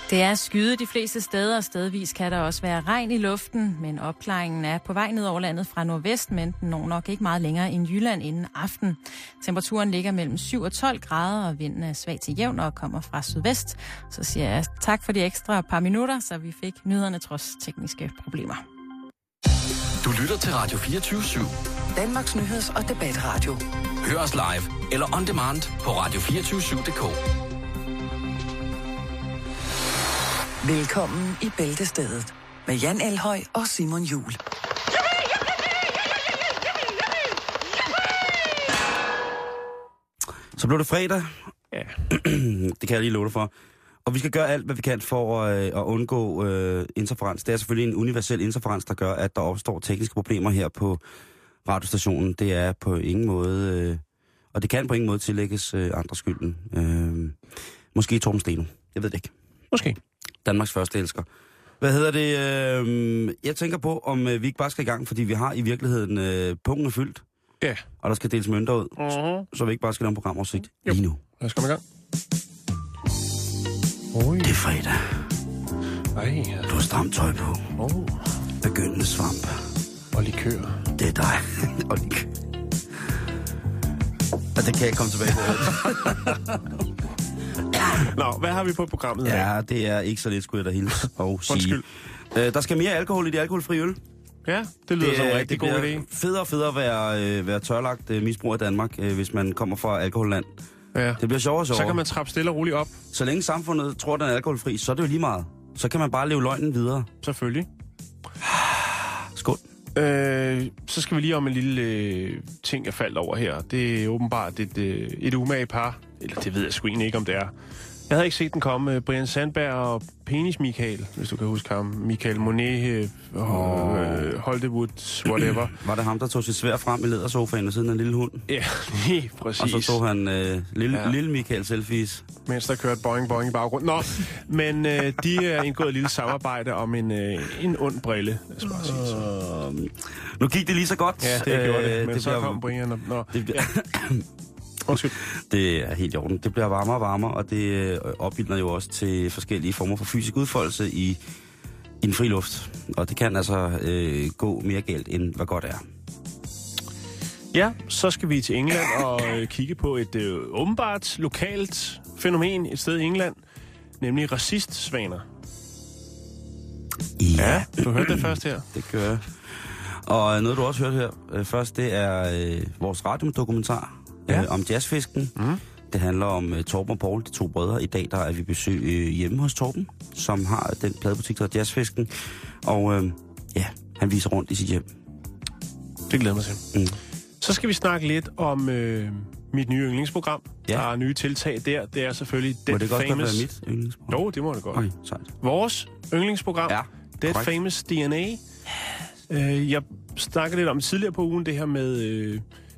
Det er skyet de fleste steder, og stedvis kan der også være regn i luften, men opklaringen er på vej ned over landet fra nordvest, men den når nok ikke meget længere end Jylland inden aften. Temperaturen ligger mellem 7 og 12 grader, og vinden er svag til jævn og kommer fra sydvest. Så siger jeg tak for de ekstra par minutter, så vi fik nyhederne trods tekniske problemer. Du lytter til Radio 24/7. Danmarks nyheds- og debatradio. Hør os live eller on demand på radio247.dk. Velkommen i Bæltestedet med Jan Elhøj og Simon Juhl. Så blev det fredag. Ja. Det kan jeg lige love dig for. Og vi skal gøre alt, hvad vi kan for at undgå interferens. Det er selvfølgelig en universel interferens, der gør, at der opstår tekniske problemer her på radiostationen. Det er på ingen måde, og det kan på ingen måde tillægges andre skylden. Måske Torben Steno. Jeg ved det ikke. Måske. Danmarks første elsker. Hvad hedder det? Jeg tænker på, om vi ikke bare skal i gang, fordi vi har i virkeligheden punkten er fyldt. Ja. Og der skal deles mønter ud, så vi ikke bare skal lave en programoversigt lige nu. Lad os komme i gang. Det er fredag. Ej, ja. Du har stramt tøj på. Begyndende svamp. Og likør. Det er dig. Og likør. Og det kan jeg komme tilbage til. Nå, hvad har vi på programmet her? Ja, det er ikke så lidt, skulle jeg da hilse og sige. Undskyld. Der skal mere alkohol i de alkoholfrie øl. Ja, det lyder som en rigtig god idé. Federe og federe at være tørlagt misbrug af Danmark, hvis man kommer fra alkoholland. Ja. Det bliver sjovere og sjovere. Så kan man trappe stille og roligt op. Så længe samfundet tror, den er alkoholfri, så er det jo lige meget. Så kan man bare leve løgnen videre. Selvfølgelig. Skål. Så skal vi lige om en lille ting, jeg faldt over her. Det er åbenbart et umage par. Eller det ved jeg sgu egentlig ikke, om det er. Jeg havde ikke set den komme. Brian Sandberg og Penis Michael, hvis du kan huske ham. Michael Monet, Hollywood, whatever. Var det ham, der tog sit sværd frem i lædersofaen og siden af en lille hund? Ja, lige præcis. Og så tog han lille Michael selfies. Mens der kørte boing boing i baggrunden. Nå, men de er indgået et lille samarbejde om en ond brille. Lad os bare sige så. Nu gik det lige så godt. Ja, det gjorde det. Men så kom Brian og... Nå, Undskyld. Det er helt i orden. Det bliver varmere og varmere, og det opildner jo også til forskellige former for fysisk udfoldelse i en fri luft. Og det kan altså gå mere galt, end hvad godt er. Ja, så skal vi til England og kigge på et åbenbart lokalt fænomen et sted i England, nemlig racistsvaner. Ja, du hørte det først her. Det gør jeg. Og noget, du også hørte her først, det er vores radiodokumentar om jazzfisken. Det handler om Torben og Paul, de to brødre. I dag der er vi besøg hjemme hos Torben, som har den pladebutik, der hedder Jazzfisken. Og han viser rundt i sit hjem. Det glæder mig til. Så skal vi snakke lidt om mit nye yndlingsprogram. Ja. Der er nye tiltag der. Det er selvfølgelig Dead Må det godt Famous... være mit yndlingsprogram? Jo, det må det godt. Okay, sejt. Vores yndlingsprogram, Dead korrekt. Famous DNA. Jeg snakkede lidt om tidligere på ugen, det her med...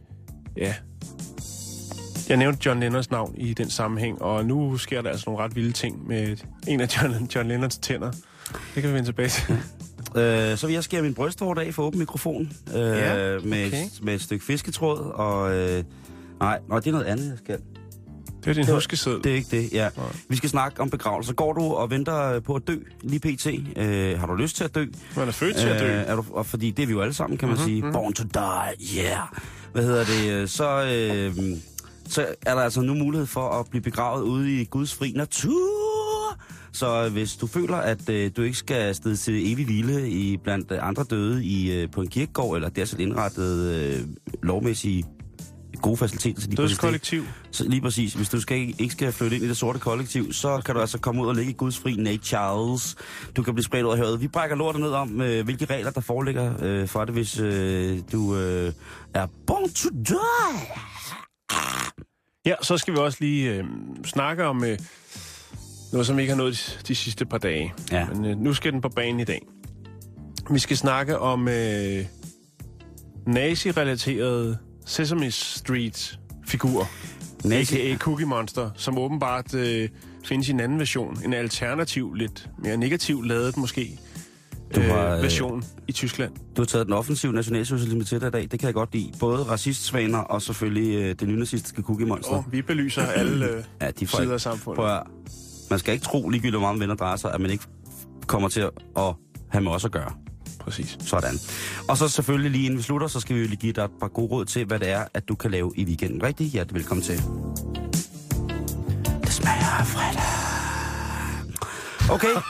Jeg nævnte John Lennons navn i den sammenhæng, og nu sker der altså nogle ret vilde ting med en af John Lennons tænder. Det kan vi vende tilbage til. Så vil jeg skære min brysthår af for åben mikrofon med et stykke fisketråd, og nej, det er noget andet, jeg skal. Det er din huskeseddel. Det er ikke det, ja. Nej. Vi skal snakke om begravelser. Går du og venter på at dø lige pt? Har du lyst til at dø? Man er født til at dø. Og fordi det er vi jo alle sammen, kan man sige. Born to die, yeah. Hvad hedder det? Så er der altså nu mulighed for at blive begravet ude i Guds fri natur. Så hvis du føler, at du ikke skal afsted til evig hvile i blandt andre døde på en kirkegård, eller dertil indrettet lovmæssige gode faciliteter til dødskollektiv. Så lige præcis. Hvis du ikke skal flytte ind i det sorte kollektiv, så kan du altså komme ud og ligge i Guds fri natures. Du kan blive spredt ud af havet. Vi brækker lortet ned om, hvilke regler der foreligger for det, hvis du er born to die. Ja, så skal vi også lige snakke om noget, som vi ikke har nået de sidste par dage. Ja. Men nu skal den på banen i dag. Vi skal snakke om nazi-relaterede Sesame Street-figurer. A.k.a. Cookie Monster, som åbenbart findes i en anden version. En alternativ, lidt mere negativ ladet måske, version i Tyskland. Du har taget den offensive nationalsocialisme til dig i dag. Det kan jeg godt lide. Både racistsvaner og selvfølgelig det nynazistiske Cookie Monster. Vi belyser alle sider af samfundet. Man skal ikke tro, ligegyldigt hvor meget venner drejer sig, at man ikke kommer til at have med os at gøre. Præcis. Sådan. Og så selvfølgelig lige inden vi slutter, så skal vi jo lige give dig et par gode råd til, hvad det er, at du kan lave i weekenden. Rigtig hjertelig velkommen til. Det smager af fredag. Okay.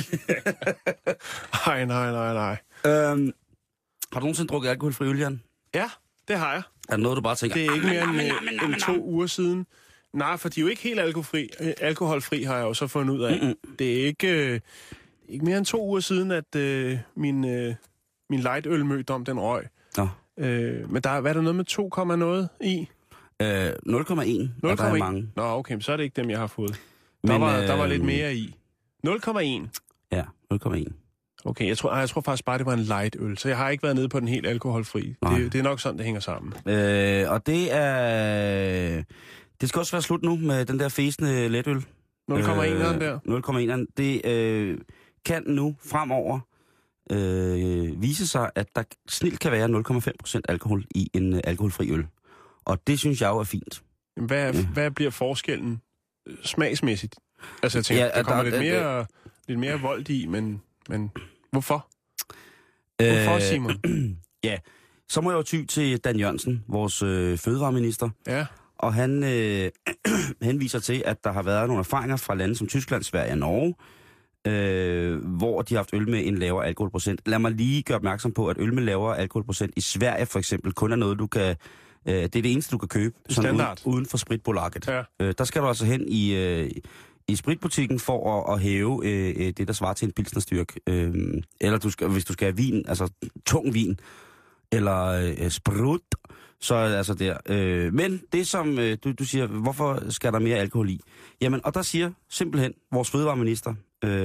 Nej. Har du nogensinde drukket alkoholfri øl, Jan? Ja, det har jeg. Er det noget, du bare tænker? Det er ikke mere end 2 uger siden. Nej, for de er jo ikke helt alkoholfri, har jeg jo så fundet ud af. Mm-mm. Det er ikke mere end 2 uger siden, at min lightølmødom, den røg. Nå. Men hvad er der noget med 2, noget i? 0,1, og der er mange. Nå, okay, så er det ikke dem, jeg har fået. Der var lidt mere i. 0,1? Ja, 0,1. Okay, jeg tror faktisk bare, det var en lightøl, så jeg har ikke været nede på den helt alkoholfri. Det er nok sådan, det hænger sammen. Og det er... Det skal også være slut nu med den der fæsende letøl. 0,1'eren der? 0,1'eren. Det kan nu fremover vise sig, at der snilt kan være 0,5% alkohol i en alkoholfri øl. Og det synes jeg jo er fint. Hvad bliver forskellen smagsmæssigt? Altså jeg tænker, der kommer lidt mere vold i, men hvorfor? Hvorfor, Simon? Ja, så må jeg jo ty til Dan Jørgensen, vores fødevareminister. Ja. Og han henviser til, at der har været nogle erfaringer fra lande som Tyskland, Sverige og Norge, hvor de har haft øl med en lavere alkoholprocent. Lad mig lige gøre opmærksom på, at øl med lavere alkoholprocent i Sverige for eksempel kun er noget, du kan... det er det eneste, du kan købe uden for spritbolaget. Ja. Der skal du altså hen i spritbutikken for at hæve det, der svarer til en pilsnerstyrke. Eller hvis du skal have vin, altså tung vin, eller sprut, så er det altså der. Men det som du siger, hvorfor skal der mere alkohol i? Jamen, og der siger simpelthen vores fødevareminister,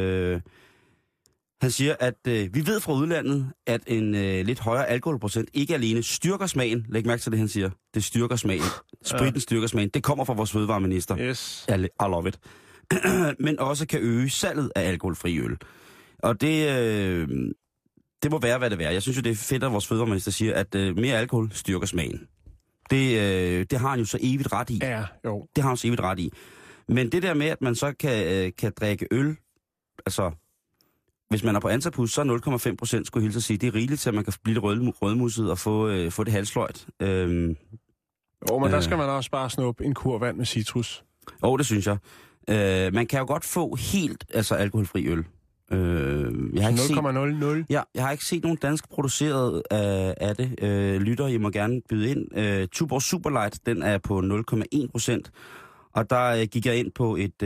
han siger, at vi ved fra udlandet, at en lidt højere alkoholprocent ikke alene styrker smagen. Læg mærke til det, han siger. Det styrker smagen. Spritten styrker smagen. Det kommer fra vores fødevareminister. Yes. I love it. Men også kan øge salget af alkoholfri øl. Og det må være, hvad det er. Jeg synes jo, det er fedt, at vores fødevareminister siger, at mere alkohol styrker smagen. Det har han jo så evigt ret i. Ja, jo. Det har han så evigt ret i. Men det der med, at man så kan drikke øl, altså hvis man er på Antapus, så 0,5% skulle hilse at sige, det er rigeligt til, at man kan blive rødmusset og få det halsløjt. Men der skal man også bare snuppe en kur vand med citrus. Det synes jeg. Man kan jo godt få helt alkoholfri øl. Jeg har ikke 0,00? Ja, jeg har ikke set nogen dansk produceret af det. Lytter, I må gerne byde ind. Tuborg Superlight, den er på 0,1%. Og der gik jeg ind på et...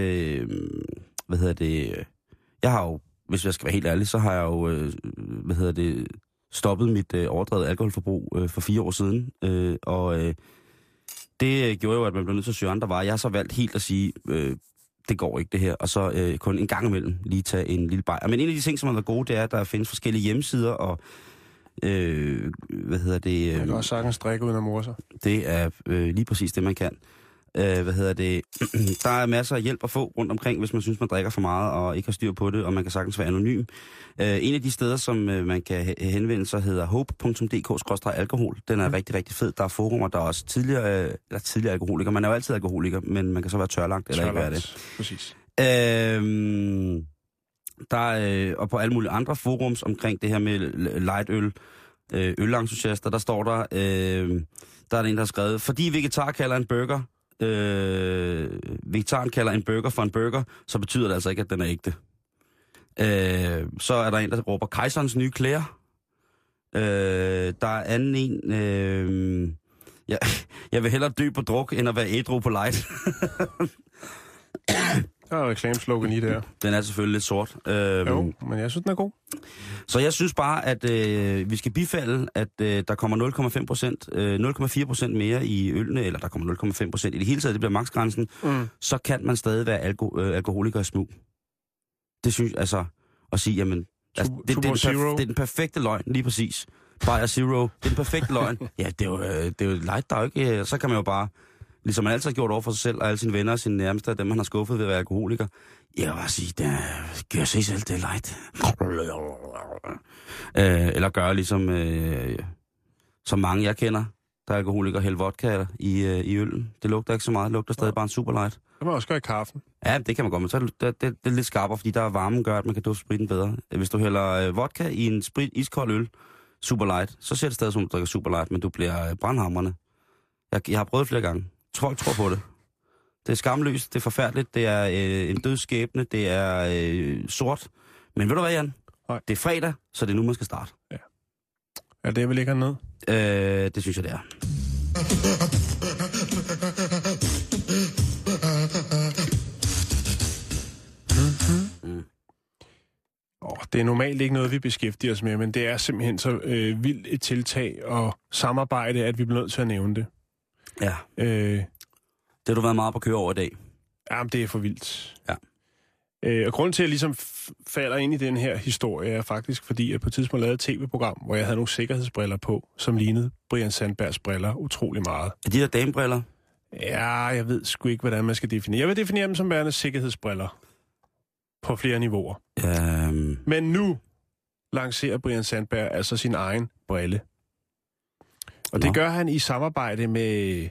Jeg har jo, hvis jeg skal være helt ærlig, så har jeg jo, stoppet mit overdrevet alkoholforbrug for 4 år siden. Det gjorde jo, at man blev nødt til at søge andre varer. Jeg har så valgt helt at sige... det går ikke det her, og så kun en gang imellem lige tage en lille bajer. Men en af de ting, som har været gode, det er, at der findes forskellige hjemmesider, og man kan også sagtens drikke uden at morde sig. Det er lige præcis det, man kan. Der er masser af hjælp at få rundt omkring, hvis man synes, man drikker for meget og ikke har styr på det, og man kan sagtens være anonym. En af de steder, som man kan henvende sig, hedder hope.dk/alkohol. Den er rigtig, rigtig fed. Der er forumer, der er også tidligere alkoholiker. Man er jo altid alkoholiker, men man kan så være tørlagt eller ikke være det. Præcis. Og på alle mulige andre forums omkring det her med lightøl, ølentusiaster, der står der er en, der har skrevet, fordi vegetaren kalder en burger for en burger, så betyder det altså ikke, at den er ægte. Så er der en, der råber kejserens nye klæder. Der er anden en, jeg vil hellere dø på druk, end at være ædru på light. Der er reklameslogan lige der. Den er selvfølgelig lidt sort. Jo, men jeg synes, den er god. Så jeg synes bare, at vi skal bifalde, at der kommer 0,4% mere i ølene, eller der kommer 0,5% i det hele taget, det bliver maksgrænsen, så kan man stadig være alkoholiker i smug. Det synes altså at sige, jamen, det er den perfekte løgn, lige præcis. Bayer Zero, det er den perfekte løgn. Ja, det er jo light, der er ikke, så kan man jo bare, ligesom man altid har gjort over for sig selv, og alle sine venner og sine nærmeste, dem man har skuffet ved at være alkoholiker. Jeg vil bare sige, gør sig selv, det er light. Eller gør ligesom, som mange jeg kender, der er alkoholikere, hælde vodka i øllen. Det lugter ikke så meget, det lugter stadig bare en superlight. kan man også gøre i kaffen. Ja, det kan man godt, men så det er lidt skarpere, fordi der er varmen gør, at man kan dufte spriten bedre. Hvis du hælder vodka i en iskold øl, super light, så ser det stadig som, du drikker super light, men du bliver brandhamrende. Jeg har prøvet flere gange. Folk tror på det. Det er skamløst, det er forfærdeligt, det er en død skæbne, det er sort. Men ved du hvad, Jan? Nej. Det er fredag, så det er nu, man skal starte. Ja. Er det, vi ligger ned? Det synes jeg, det er. Det er normalt ikke noget, vi beskæftiger os med, men det er simpelthen så vildt et tiltag og samarbejde, at vi bliver nødt til at nævne det. Ja. Det har du været meget på køre over i dag. Jamen, det er for vildt. Ja. Og grunden til, at jeg ligesom falder ind i den her historie, er faktisk fordi, at på et tidspunkt lavede et tv-program, hvor jeg havde nogle sikkerhedsbriller på, som lignede Brian Sandbergs briller utrolig meget. Er de der damebriller? Ja, jeg ved sgu ikke, hvordan man skal definere. Jeg vil definere dem som værende sikkerhedsbriller. På flere niveauer. Men nu lancerer Brian Sandberg altså sin egen brille. Og det gør han i samarbejde med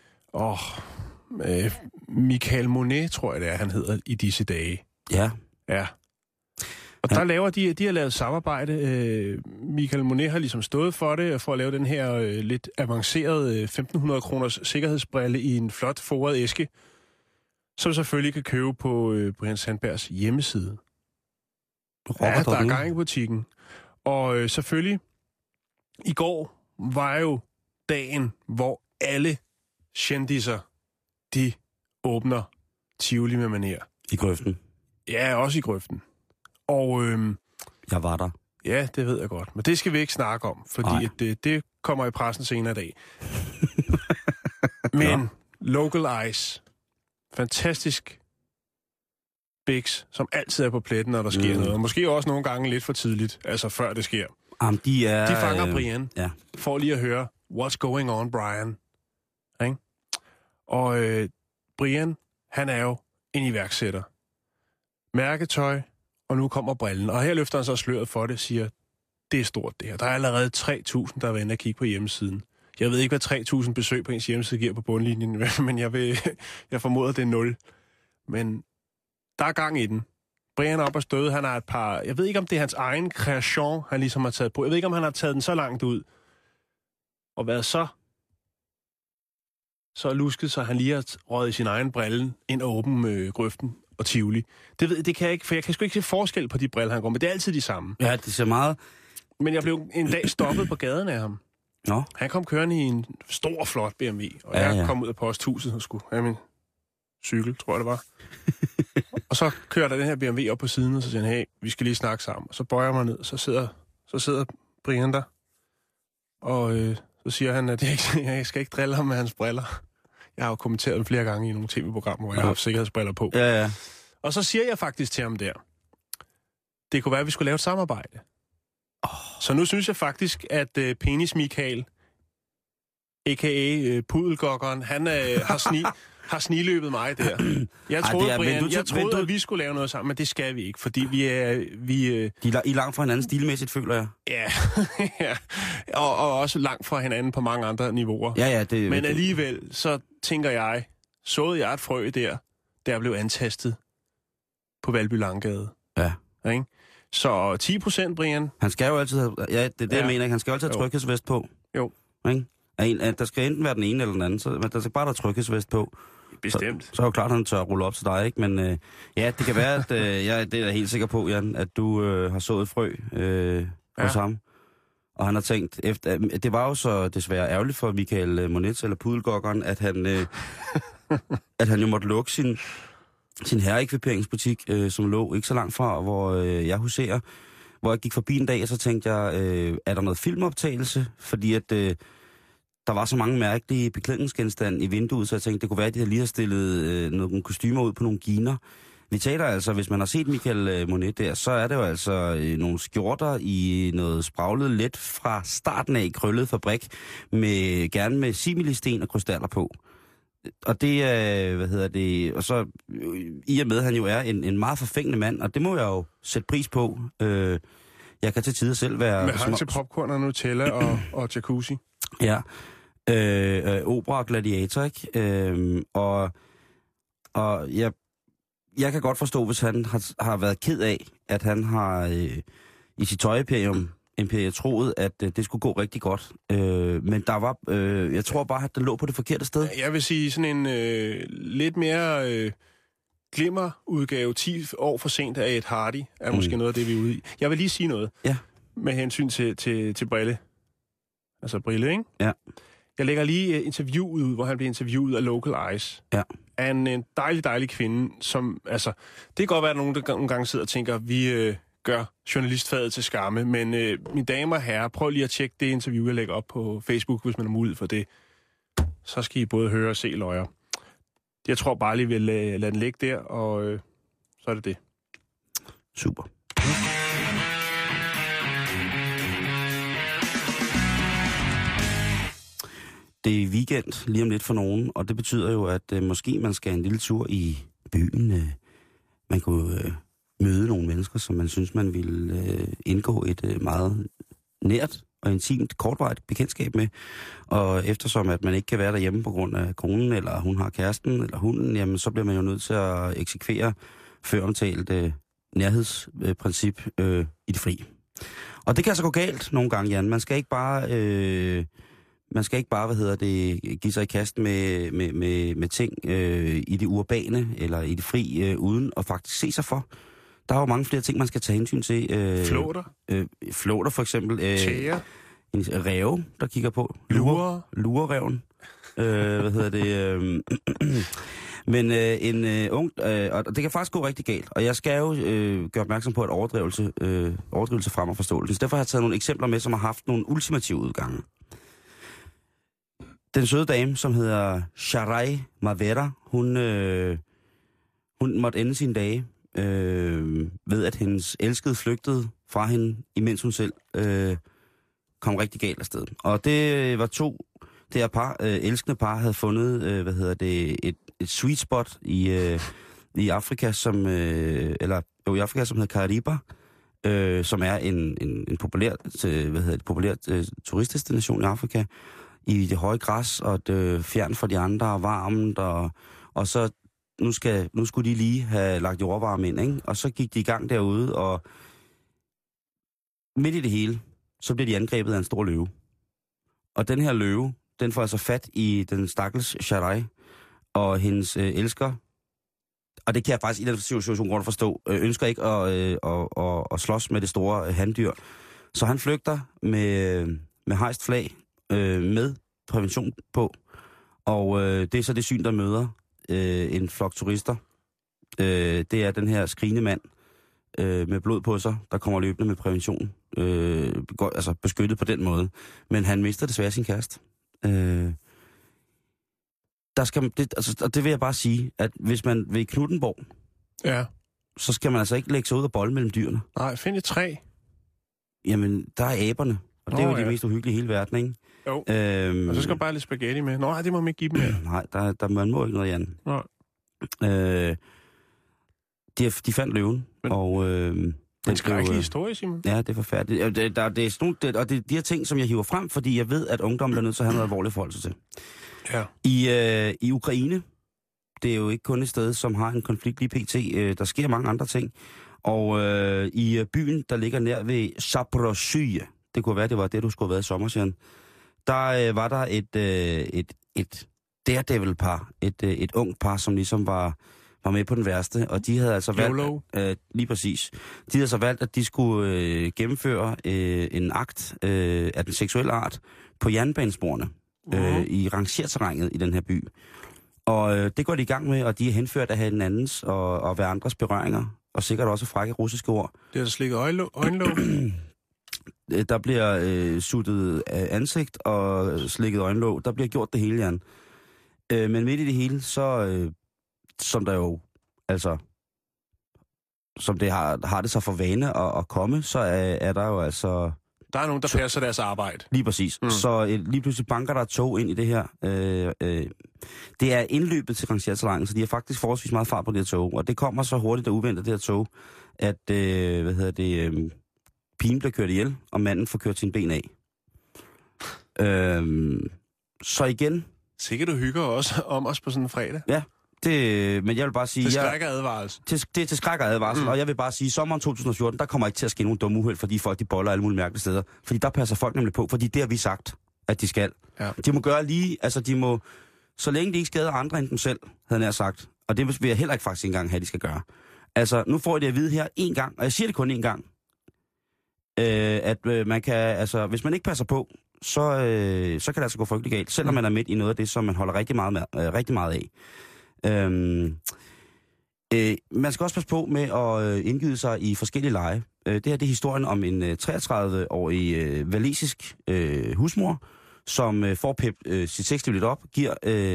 Michael Monet, tror jeg det er, han hedder i disse dage. Ja. Ja. Og der laver de har lavet samarbejde. Michael Monet har ligesom stået for det, for at lave den her lidt avancerede 1.500 kroners sikkerhedsbrille i en flot foret æske, som selvfølgelig kan købe på Brian Sandbergs hjemmeside. Ja, der er gang i butikken. Og selvfølgelig, i går var jo dagen, hvor alle kendisser, de åbner Tivoli med maner. I grøften? Ja, også i grøften. Og jeg var der. Ja, det ved jeg godt. Men det skal vi ikke snakke om, fordi det kommer i pressen senere i dag. Men Local Ice, fantastisk biks, som altid er på pletten, når der sker noget. Og måske også nogle gange lidt for tidligt, altså før det sker. De fanger Brian, for lige at høre, what's going on, Brian? Ikke? Og Brian, han er jo en iværksætter. Mærketøj, og nu kommer brillen. Og her løfter han så sløret for det, siger, det er stort det her. Der er allerede 3.000, der er vendt at kigge på hjemmesiden. Jeg ved ikke, hvad 3.000 besøg på ens hjemmeside giver på bundlinjen, men jeg formoder, det er 0. Men der er gang i den. Brian op og støde, han har et par... Jeg ved ikke, om det er hans egen kreation, han ligesom har taget på. Jeg ved ikke, om han har taget den så langt ud. Og været så lusket, så han lige har røget i sin egen brille ind og åben grøften og Tivoli. Det kan jeg ikke, for jeg kan sgu ikke se forskel på de briller, han går med. Det er altid de samme. Ja, det ser meget... Men jeg blev en dag stoppet på gaden af ham. Nå. Han kom kørende i en stor, flot BMW, og jeg kom ud af posthuset og skulle have min cykel, tror jeg det var. Og så kører der den her BMW op på siden, og så siger han, hey, vi skal lige snakke sammen. Og så bøjer jeg mig ned, og så sidder Brian der. Og så siger han, at jeg skal ikke drille ham med hans briller. Jeg har jo kommenteret dem flere gange i nogle tv-programmer, hvor jeg har haft sikkerhedsbriller på. Ja. Og så siger jeg faktisk til ham der, det kunne være, at vi skulle lave et samarbejde. Så nu synes jeg faktisk, at Penis Michael, a.k.a. Pudelgokkeren, han har sniløbet mig der. Jeg troede, Brian, at vi skulle lave noget sammen, men det skal vi ikke, fordi vi er... I er langt fra hinanden stilmæssigt, føler jeg. Ja, og også langt fra hinanden på mange andre niveauer. Ja, det... Men alligevel, så tænker jeg, såede jeg et frø der blev antastet på Valby Langgade. Ja. Ikke? Så 10%, Brian. Han skal jo altid have... Ja, det er det, jeg mener. Han skal jo altid have tryghedsvest på. Jo. Ikke? Der skal enten være den ene eller den anden, men der skal bare der tryghedsvest på. Bestemt. Så er jo klart, at han tør at rulle op til dig, ikke? Men det kan være, at det er jeg helt sikker på, Jan, at du har sået frø hos ham. Og han har tænkt, det var jo så desværre ærgerligt for Michael Monet, eller Pudelgokkeren, at han jo måtte lukke sin herreekviperingsbutik, som lå ikke så langt fra, hvor jeg huserer. Hvor jeg gik forbi en dag, og så tænkte jeg, er der noget filmoptagelse? Fordi at der var så mange mærkelige beklædningsgenstande i vinduet, så jeg tænkte, det kunne være, at de lige har stillet nogle kostymer ud på nogle giner. Vi taler altså, hvis man har set Michael Monet der, så er det jo altså nogle skjorter i noget spraglet let fra starten af krøllet fabrik, gerne med similisten og krystaller på. Og det er, og så i og med, at han jo er en meget forfængende mand, og det må jeg jo sætte pris på. Jeg kan til tider selv være... Med hang til popcorn og Nutella og jacuzzi. Ja. Opera og gladiator, ikke? Og Og jeg kan godt forstå, hvis han har været ked af, at han har i sit tøjimperium troet, at det skulle gå rigtig godt. Men der var, jeg tror bare, at det lå på det forkerte sted. Jeg vil sige sådan en lidt mere glimmerudgave 10 år for sent af Ed Hardy, er måske noget af det, vi er ude i. Jeg vil lige sige noget med hensyn til Brille. Altså Brille, ikke? Ja. Jeg lægger lige interviewet ud, hvor han bliver interviewet af Local Eyes. Ja. Af en dejlig kvinde, som, altså, det kan godt være, at nogen, der nogle gange sidder og tænker, vi gør journalistfaget til skamme, men mine damer og herrer, prøv lige at tjekke det interview, jeg lægger op på Facebook, hvis man har mulighed for det. Så skal I både høre og se løjer. Jeg tror bare lige, vi vil lade den ligge der, og så er det det. Super. Det er weekend lige om lidt for nogen, og det betyder jo, at måske man skal en lille tur i byen. Man kunne møde nogle mennesker, som man synes, man vil indgå et meget nært og intimt, kortvarigt bekendtskab med. Og eftersom at man ikke kan være derhjemme på grund af konen, eller hun har kæresten, eller hunden, jamen så bliver man jo nødt til at eksekvere føromtalt nærhedsprincip i det fri. Og det kan altså gå galt nogle gange, Jan. Man skal ikke bare, give sig i kast med ting i det urbane eller i det fri, uden at faktisk se sig for. Der er jo mange flere ting, man skal tage hensyn til. Flåter for eksempel. Tæger. En ræve, der kigger på. Lurereven. Men en ung... og det kan faktisk gå rigtig galt. Og jeg skal jo gøre opmærksom på, at overdrivelse fremmer forståelsen. Derfor har jeg taget nogle eksempler med, som har haft nogle ultimative udgange. Den søde dame, som hedder Sharai Mavera, hun måtte ende sine dage ved, at hendes elskede flygtede fra hende, imens hun selv kom rigtig galt afsted. Og det var det her elskende par havde fundet, et sweet spot i Afrika, som hedder Kariba, som er en populær turistdestination i Afrika, i det høje græs, og det fjern for de andre, og varmt, og så nu skulle de lige have lagt jordvarme ind, ikke? Og så gik de i gang derude, og midt i det hele, så blev de angrebet af en stor løve. Og den her løve, den får altså fat i den stakkels Sharai, og hendes elsker, og det kan jeg faktisk i den situation godt forstå, ønsker ikke at slås med det store handdyr. Så han flygter med hejst flag, med prævention på, og det er så det syn, der møder en flok turister. Det er den her skrigende mand med blod på sig, der kommer løbende med prævention. Altså beskyttet på den måde. Men han mister desværre sin kæreste. Det vil jeg bare sige, at hvis man vil i Knuthenborg, så skal man altså ikke lægge sig ud og bolle mellem dyrene. Nej, find et træ. Jamen, der er aberne, og det er jo de mest uhyggelige i hele verden, ikke? Jo, og så skal man bare lidt spaghetti med. Nej, det må man ikke give dem med. Nej, man må ikke noget, Jan. Nej. De fandt løven, og... en skrækkelig historie, Simon. Ja, det er forfærdeligt. Og det er de her ting, som jeg hiver frem, fordi jeg ved, at ungdommen er nødt til at have noget alvorligt forhold til. Ja. I Ukraine, det er jo ikke kun et sted, som har en konflikt lige pt. Der sker mange andre ting. Og i byen, der ligger nær ved Zaporozhye, det kunne være, det var det, du skulle have været i sommer, der var der et daredevil-par, et ungt par, som ligesom var med på den værste, og de havde altså valgt, lige præcis, de havde så valgt, at de skulle gennemføre en akt af den seksuelle art på jernbanesporene i rangerterrænet i den her by. Og det går de i gang med, og de er henført af hinandens og hverandres berøringer, og sikkert også frække russiske ord. Det er der slikket øjenlåg. Der bliver suttet ansigt og slikket øjenlåg. Der bliver gjort det hele, Jan. Men midt i det hele, så som der jo, altså, som det har det så for vane at komme, så er der jo altså... Der er nogen, der passer deres arbejde. Lige præcis. Så lige pludselig banker der et tog ind i det her. Det er indløbet til rangerterrænet, så de har faktisk forholdsvis meget fart på det her tog. Og det kommer så hurtigt og uventet, det her tog, at, pigen bliver kørt ihjel, og manden får kørt sine ben af. Så igen... Sikkert du hygger også om os på sådan en fredag. Ja, Men jeg vil bare sige... Til skræk og advarsel. Det er til skræk og advarsel, og jeg vil bare sige, at sommeren 2014, der kommer ikke til at ske nogen dumme uheld, fordi folk de boller alle mulige mærkelige steder. Fordi der passer folk nemlig på, fordi det har vi sagt, at de skal. Ja. De må gøre lige... Altså, de må... Så længe de ikke skader andre end dem selv, havde jeg sagt. Og det vil jeg heller ikke faktisk engang have, de skal gøre. Altså, nu får I det at vide her en gang, og jeg siger det kun en gang, at man kan... Altså, hvis man ikke passer på, så kan det altså gå frygtelig galt, selvom man er midt i noget af det, som man holder rigtig meget af. Man skal også passe på med at indgyde sig i forskellige lege. Det her det er historien om en 33-årig walisisk husmor, som får sit sexliv lidt op, giver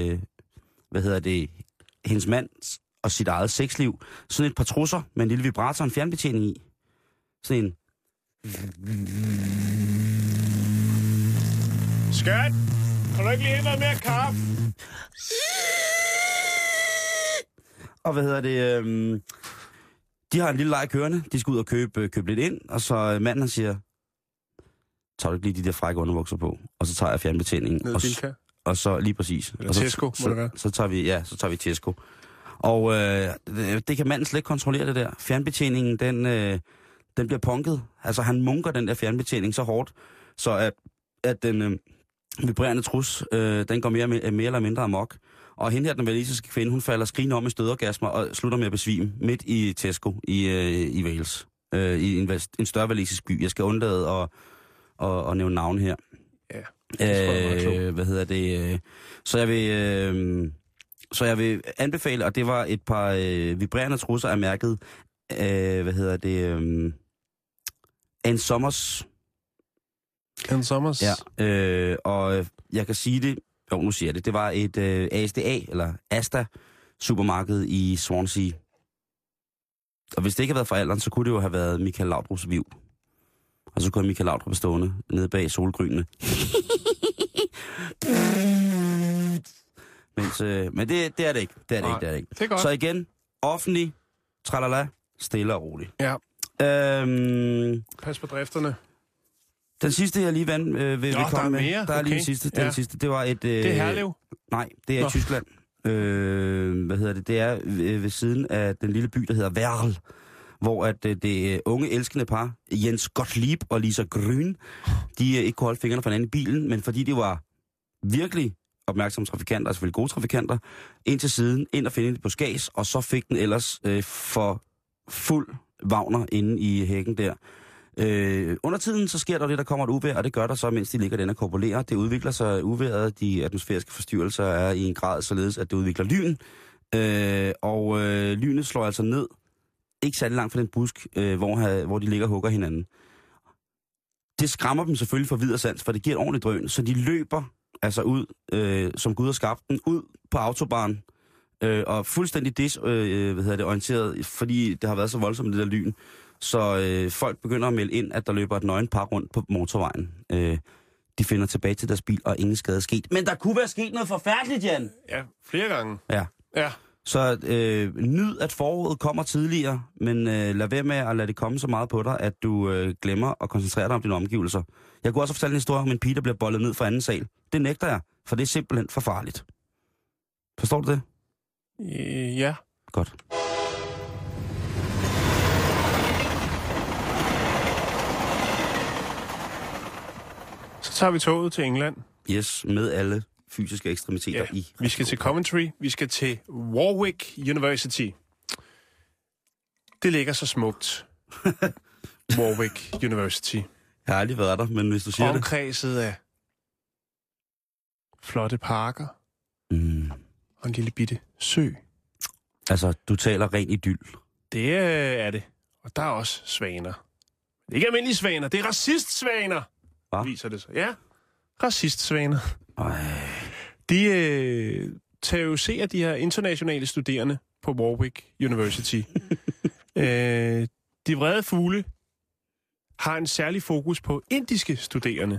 hendes mand og sit eget sexliv sådan et par trusser med en lille vibrator og en fjernbetjening i. Sådan en... Skat! Kan du ikke lige hente noget mere kaffe? Og de har en lille leg kørende. De skal ud og købe lidt ind, og så manden han siger, tager du ikke lige de der frække underbukser på? Og så tager jeg fjernbetjeningen. Og så lige præcis. Eller Tesco, må det være. Så tager vi Tesco. Og det kan manden slet ikke kontrollere det der. Fjernbetjeningen, den bliver punket. Altså han munker den der fjernbetjening så hårdt, så at den vibrerende trus, den går mere eller mindre amok. Og hende her, den walisiske kvinde, hun falder skrigende om i stødorgasmer og slutter med at besvime midt i Tesco i Wales. I en større walisisk by. Jeg skal undlade at nævne navn her. Ja, Så jeg vil anbefale, og det var et par vibrerende trusser af mærket, Ann Sommers. Ann Sommers? Ja, og jeg kan sige det, nu siger jeg det, det var et ASDA, eller Asta, supermarked i Swansea. Og hvis det ikke havde været for alderen, så kunne det jo have været Michael Laudrups Viv. Og så kunne Michael Laudrup stående nede bag solgrynene. Men det er det ikke. Det er det ikke. Så igen, offentlig, tralala, stille og roligt. Ja. Pas på drifterne. Den sidste, jeg lige vil komme med. Mere? Der er lige den sidste. Den sidste, det var et... det er Herlev? Nej, det er i Tyskland. Det er ved siden af den lille by, der hedder Werl, hvor at det unge, elskende par, Jens Gottlieb og Lisa Grün, de ikke kunne holde fingrene fra hinanden i bilen, men fordi de var virkelig opmærksomme trafikanter, altså selvfølgelig gode trafikanter, ind til siden, ind og finde det på skæs, og så fik den ellers for fuld Wagner inde i hækken der. Under tiden så sker der det, der kommer et uvejr, og det gør der så, mens de ligger den og korpolerer. Det udvikler sig uvejret, de atmosfæriske forstyrrelser er i en grad således, at det udvikler lyn, og lynet slår altså ned, ikke særlig langt fra den busk, hvor de ligger og hugger hinanden. Det skræmmer dem selvfølgelig for videre sans, for det giver et ordentligt drøn, så de løber altså ud, som Gud har skabt den, ud på autobahn, og fuldstændig orienteret, fordi det har været så voldsomt det der lyn. Så folk begynder at melde ind, at der løber et nøgen par rundt på motorvejen. De finder tilbage til deres bil, og ingen skade er sket. Men der kunne være sket noget forfærdeligt, Jan! Ja, flere gange. Ja. Så nyd, at foråret kommer tidligere, men lad være med at lade det komme så meget på dig, at du glemmer at koncentrere dig om dine omgivelser. Jeg kunne også fortælle en historie om en pige, der bliver bollet ned fra anden sal. Det nægter jeg, for det er simpelthen for farligt. Forstår du det? Ja. Godt. Så tager vi toget til England. Yes, med alle fysiske ekstremiteter i. Vi skal til Coventry. Vi skal til Warwick University. Det ligger så smukt. Warwick University. Jeg har aldrig været der, men hvis du siger omkredset af flotte parker og en lille bitte sø. Altså, du taler ren idyll. Det er det. Og der er også svaner. Det er ikke almindelige svaner, det er racistsvaner. Hva? Viser det sig. Ja, racistsvaner. De terroriserer de her internationale studerende på Warwick University. De vrede fugle har en særlig fokus på indiske studerende.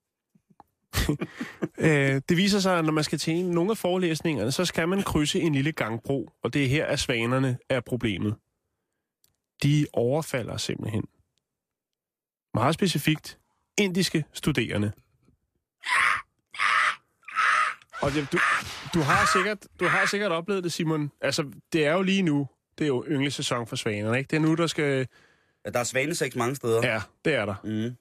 Det viser sig, at når man skal til nogle af forelæsningerne, så skal man krydse en lille gangbro, og det er her, at svanerne er problemet. De overfalder simpelthen. Meget specifikt indiske studerende. Og du har sikkert oplevet det, Simon. Altså, det er jo lige nu. Det er jo ynglesæson for svanerne, ikke? Det er nu, der skal... Ja, der er svaneseks mange steder. Ja, det er der.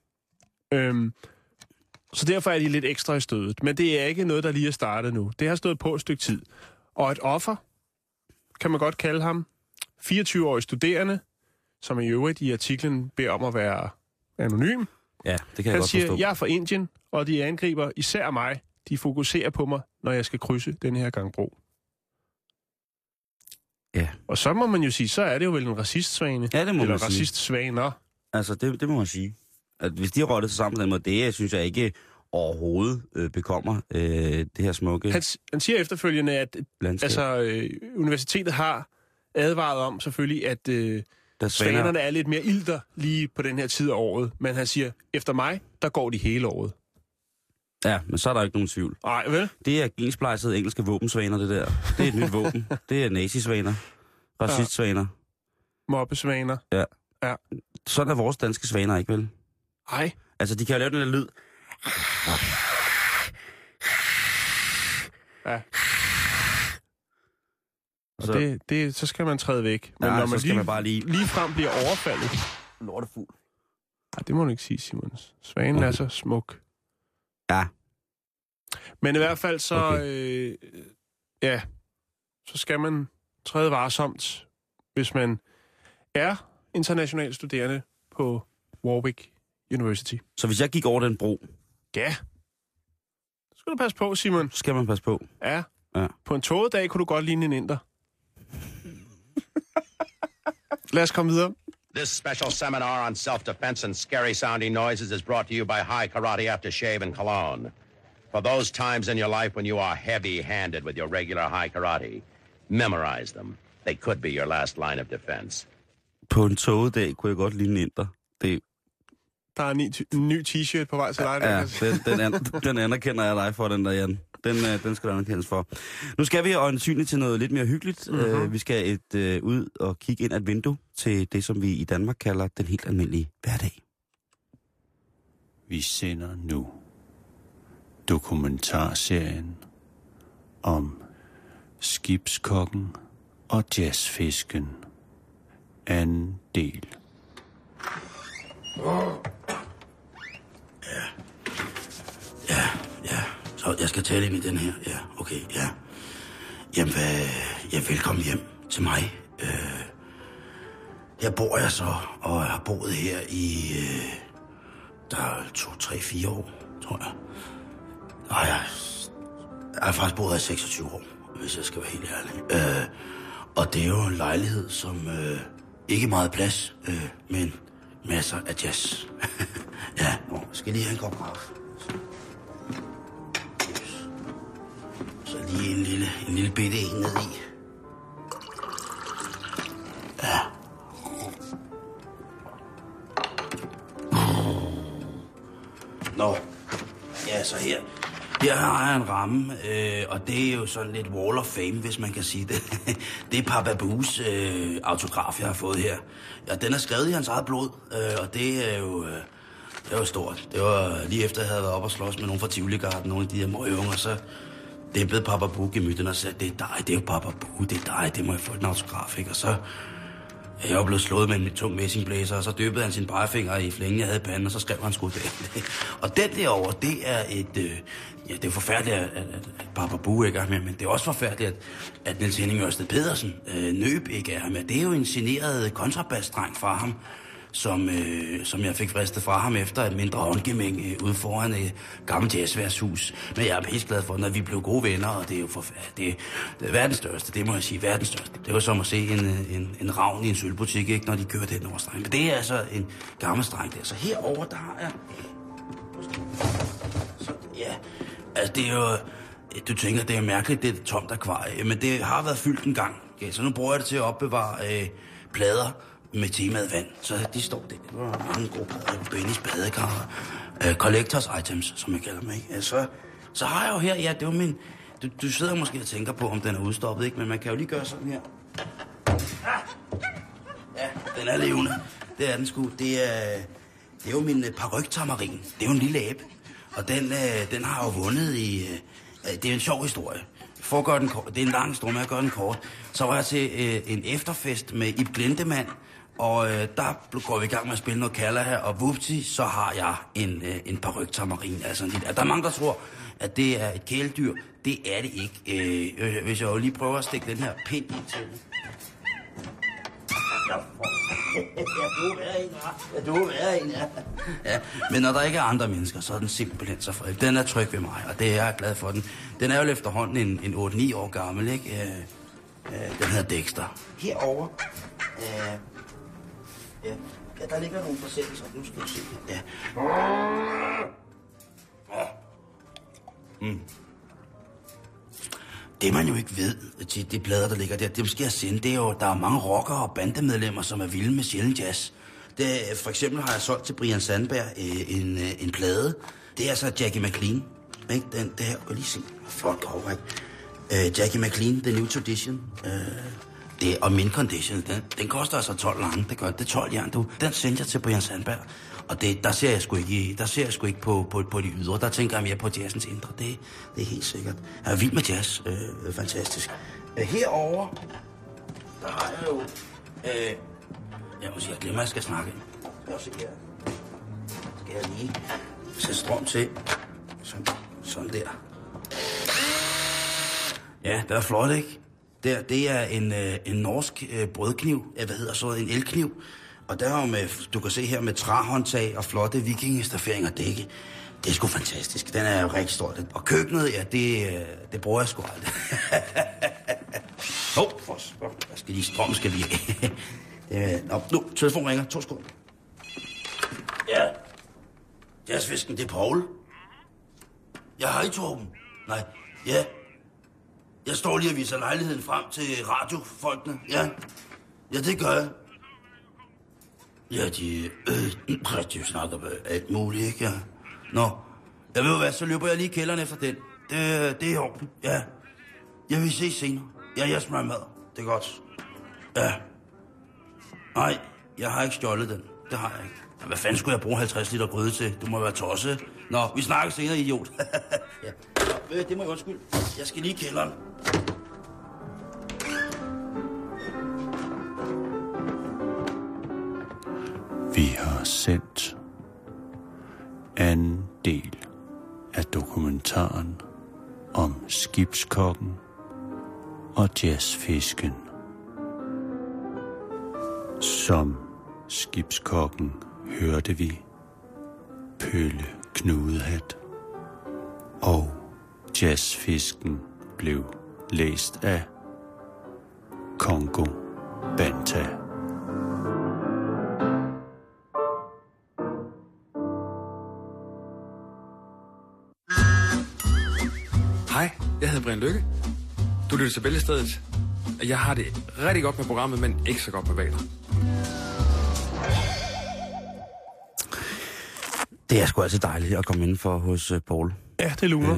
Så derfor er de lidt ekstra i stødet. Men det er ikke noget, der lige er startet nu. Det har stået på et stykke tid. Og et offer, kan man godt kalde ham, 24-årig studerende, som i øvrigt i artiklen beder om at være anonym. Ja, det kan jeg Han godt siger, forstå. jeg er fra Indien, og de angriber især mig. De fokuserer på mig, når jeg skal krydse den her gangbro. Ja. Og så må man jo sige, så er det jo vel en racistsvane. Ja, det må eller man sige. racistsvaner. Altså, det må man sige. At hvis de har rottet sig sammen på den måde, det synes jeg ikke overhovedet bekommer det her smukke Han siger efterfølgende, at universitetet har advaret om selvfølgelig, at svanerne er lidt mere ilter lige på den her tid af året. Men han siger, efter mig, der går de hele året. Ja, men så er der ikke nogen tvivl. Nej, vel? Det er gensplejsede engelske våbensvaner, det der. Det er et nyt våben. Det er nazisvaner. Racistsvaner. Mobbesvaner. Ja. Ja. Sådan er vores danske svaner, ikke vel? Nej. Altså, de kan jo lave den der lyd. Ja. Og Så, så skal man træde væk. Men nej, når man så skal man bare lige frem bliver overfaldet... lortefugl. Nej, det må du ikke sige, Simons. Svanen er så smuk. Ja. Men i hvert fald så... Okay. Så skal man træde varsomt, hvis man er international studerende på Warwick University. Så hvis jeg gik over den bro... Ja. Så skal du passe på, Simon. Så skal man passe på. Ja. Ja. På en tågedag kunne du godt ligne en inder. Lad os komme videre. This special seminar on self-defense and scary-sounding noises is brought to you by High Karate Aftershave and Cologne. For those times in your life when you are heavy-handed with your regular High Karate, memorize them. They could be your last line of defense. På en togedag kunne jeg godt ligne en inder. Det... Der er en ny t-shirt på vej til dig. Ja, den anerkender jeg dig for, den der, Jan. Den skal du anerkendes for. Nu skal vi øjensynligt til noget lidt mere hyggeligt. Vi skal ud og kigge ind ad et vindue til det, som vi i Danmark kalder den helt almindelige hverdag. Vi sender nu dokumentarserien om skibskokken og jazzfisken. Anden del. Ja. Så jeg skal tale ind i den her. Ja, okay, ja. Jamen, velkommen hjem til mig. Her bor jeg så, og jeg har boet her i... der er 2, 3, 4 år, tror jeg. Nej, jeg har faktisk boet her i 26 år, hvis jeg skal være helt ærlig. Og det er jo en lejlighed, som ikke er meget plads, men masser af jazz. Ja, nu skal lige have en kop kaffe. Så lige en lille bitte en ned i. Ja. Nå. Ja, så her har jeg en ramme, og det er jo sådan lidt wall of fame, hvis man kan sige det. Det er Papa Bues autograf, jeg har fået her. Ja, den er skrevet i hans eget blod, og det er jo stort. Det var lige efter, jeg havde været op og slås med nogle fra Tivoli-garden, nogle af de her møgunger, så dæmpede Papa Bue gemytten og sagde, det er dig, det er jo Papa Bue, det er dig, det må jeg få en autograf, ikke? Og så jeg var blevet slået med en tung messingblæser, og så dyppede han sin pegefinger i flængen, jeg havde i panden, og så skrev han sgu det. Og den derovre, det er det er jo forfærdeligt, at Papa Bue ikke er med, men det er også forfærdeligt, at Niels Henning Ørsted Pedersen Nøb ikke er med. Det er jo en generet kontrabasdreng fra ham, som jeg fik fristet fra ham efter et mindre håndgemæng ude foran et gammelt jazzværshus. Men jeg er pisseglad for, når vi blev gode venner, og det er jo forfærdeligt. Det er verdens største, det må jeg sige, verdens største. Det var som at se en ravn i en sølvbutik, ikke, når de kører den over streng. Men det er altså en gammel streng der. Så herover der har jeg... Så, ja, altså det er jo... Du tænker, det er mærkeligt, det er tomt akvarie, men det har været fyldt en gang. Okay, så nu bruger jeg det til at opbevare plader med temaet vand. Så de står der. Det var mange gode plader på Bennys badekar. Collectors items, som jeg kalder dem, ikke? Så har jeg jo her, ja, det var min... Du sidder måske og tænker på, om den er udstoppet, ikke? Men man kan jo lige gøre sådan her. Ja, den er levende. Det er den sgu. Det er jo min paryktamarin. Det er jo en lille abe. Og den har jo vundet i det er en sjov historie. For at gøre den kort, det er en lang historie, men jeg gør den kort. Så var jeg til en efterfest med Ib Glindemann, og der går vi i gang med at spille noget kalder her, og vupti, så har jeg en paryktamarin. Altså der er mange, der tror, at det er et kæledyr. Det er det ikke. Hvis jeg jo lige prøver at stikke den her pind ind til det. Du er værre en, ja. Men når der ikke er andre mennesker, så er den simpelthen så fred. Den er tryg ved mig, og det er jeg glad for den. Den er jo efterhånden en 8-9 år gammel, ikke? Den hedder Dexter. Herover. Ja, der ligger nogle forsættelser. Nu skal du se. Ja. Det man jo ikke ved til de plader, der ligger der, det skal jeg sende, det er jo, der er mange rockere og bandemedlemmer, som er vilde med sjælden jazz. For eksempel har jeg solgt til Brian Sandberg en plade. Det er altså Jackie McLean. Ikke? Det her, kan lige se. Flot cover, ikke? Jackie McLean, The New Tradition. Og Mint Condition, den koster altså 12 lange. Det gør det 12 jern, du. Den sendte jeg til Brian Sandberg. Og der ser jeg sgu ikke på de ydre. Der tænker jeg mere på jazzens indre. Det er helt sikkert. Jeg er vild med jazz. Fantastisk. Herover der har jeg jo... jeg glemmer, at jeg skal snakke. Skal jeg lige sætte strøm til. Sådan der. Ja, det er flot, ikke? Det er en norsk brødkniv. En elkniv. Og der er jo med, du kan se her med træhåndtag og flotte vikingestaferinger dække. Det er sgu fantastisk. Den er jo rigtig stort. Og køkkenet, ja, det bruger jeg sgu aldrig. Strøm skal lige. Nu, telefon ringer. 2 sekunder. Ja. Jazzfisken, det er Paul. Jeg har ikke Torben. Nej, ja. Jeg står lige og viser lejligheden frem til radiofolkene. Ja, det gør jeg. Ja, de snakker med alt muligt, ikke? Ja. Nå, jeg ved hvad, så løber jeg lige i kælderen efter den. Det er i orden, ja. Jeg vil se senere. Ja, jeg smører mad. Det er godt. Ja. Nej, jeg har ikke stjålet den. Det har jeg ikke. Hvad fanden skulle jeg bruge 50 liter gryde til? Du må være tosset. Nå, vi snakker senere, idiot. Ja. Nå, det må jeg undskylde. Jeg skal lige i kælderen. Vi har sendt anden del af dokumentaren om skibskokken og jazzfisken. Som skibskokken hørte vi Pølle Knudehat, og jazzfisken blev læst af Congo Banta. Hej, jeg hedder Brian Lykke. Du lytter til Bæltestedet. Jeg har det rigtig godt med programmet, men ikke så godt med valer. Det er sgu altid dejligt at komme indenfor hos Paul. Ja, det luner.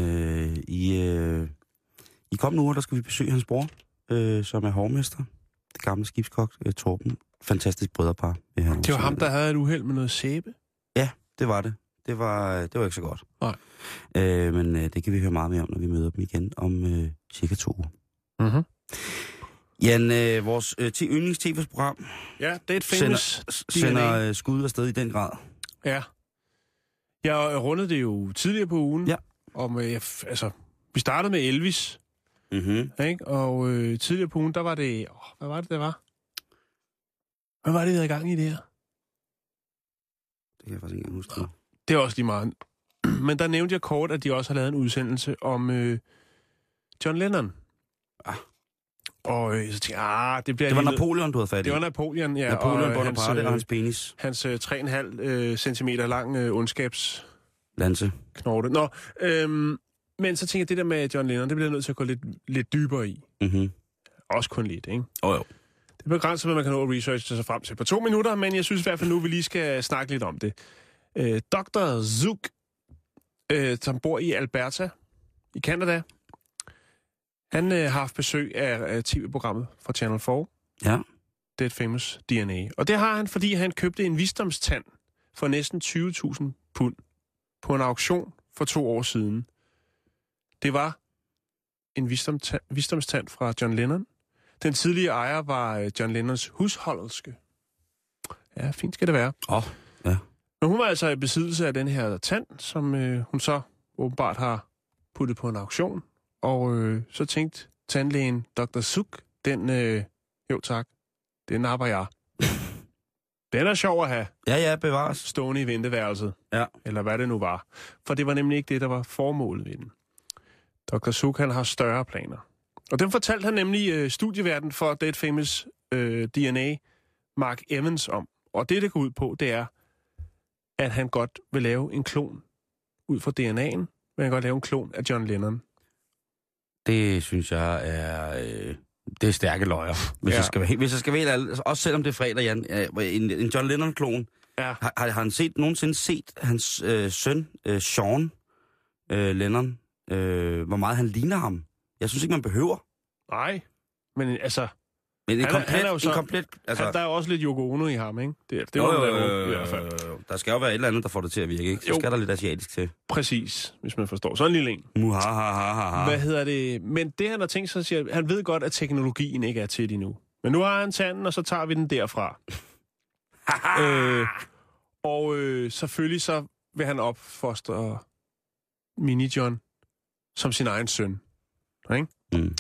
I kommende uger, der skal vi besøge hans bror, som er hovmester. Det gamle skibskok, Torben. Fantastisk brødrepar. Det var ham, der havde et uheld med noget sæbe? Ja, det var det. Det var ikke så godt. Nej. Men det kan vi høre meget mere om, når vi møder dem igen om cirka 2 uger. Mm-hmm. Jan, vores yndlings-tv-program ja, det er et famous sender skud afsted i den grad. Ja. Jeg rundede det jo tidligere på ugen. Ja. Vi startede med Elvis. Mm-hmm. Ikke? Og tidligere på ugen, der var det... hvad var det, der var? Hvad var det, vi havde i gang i det her? Det kan jeg faktisk ikke huske. Det er også lige meget. Men der nævnte jeg kort, at de også har lavet en udsendelse om John Lennon. Ah. Og så tænkte jeg, det bliver... Det var Napoleon, du havde fat i. Det var Napoleon, ja. Napoleon, Bonaparte og hans penis. Hans 3,5 centimeter lang ondskabs... Lanse. Knorte. Nå, men så tænkte jeg, det der med John Lennon, det bliver jeg nødt til at gå lidt dybere i. Mhm. Også kun lidt, ikke? Jo. Det er begrænset, hvad man kan nå at researche sig frem til på 2 minutter, men jeg synes i hvert fald nu, vi lige skal snakke lidt om det. Dr. Zook, som bor i Alberta i Canada, han har haft besøg af tv-programmet fra Channel 4. Ja. Det er et famous DNA. Og det har han, fordi han købte en visdomstand for næsten 20.000 pund på en auktion for 2 år siden. Det var en visdomstand fra John Lennon. Den tidlige ejer var John Lennons husholderske. Ja, fint skal det være. Ja. Men hun var altså i besiddelse af den her tand, som hun så åbenbart har puttet på en auktion. Og så tænkte tandlægen Dr. Suk, jo tak, den napper jeg. Den er sjov at have. Ja, bevares. Stående i venteværelset. Ja. Eller hvad det nu var. For det var nemlig ikke det, der var formålet ved den. Dr. Suk, han har større planer. Og den fortalte han nemlig studieverden for Dead Famous DNA, Mark Evans, om. Og det går ud på, det er, at han godt vil lave en klon ud fra DNA'en. Men han godt lave en klon af John Lennon. Det synes jeg er... det er stærke løjer, hvis jeg skal være helt, også selvom det er fredag, Jan. En John Lennon-klon. Ja. Har han nogensinde set hans søn, Sean Lennon, hvor meget han ligner ham? Jeg synes ikke, man behøver. Nej, men altså... Men han er jo så, en komplet... Altså, der er jo også lidt Yoko Ono i ham, ikke? Det var i hvert fald. Der skal jo være et eller andet, der får det til at virke, ikke? Så skal der lidt asiatisk til. Præcis, hvis man forstår. Sådan en lille en. Hvad hedder det? Men det, han har tænkt sig, siger, han ved godt, at teknologien ikke er til det endnu. Men nu har han tanden, og så tager vi den derfra. Selvfølgelig så vil han opfostre Mini-John som sin egen søn. Ikke? Mm.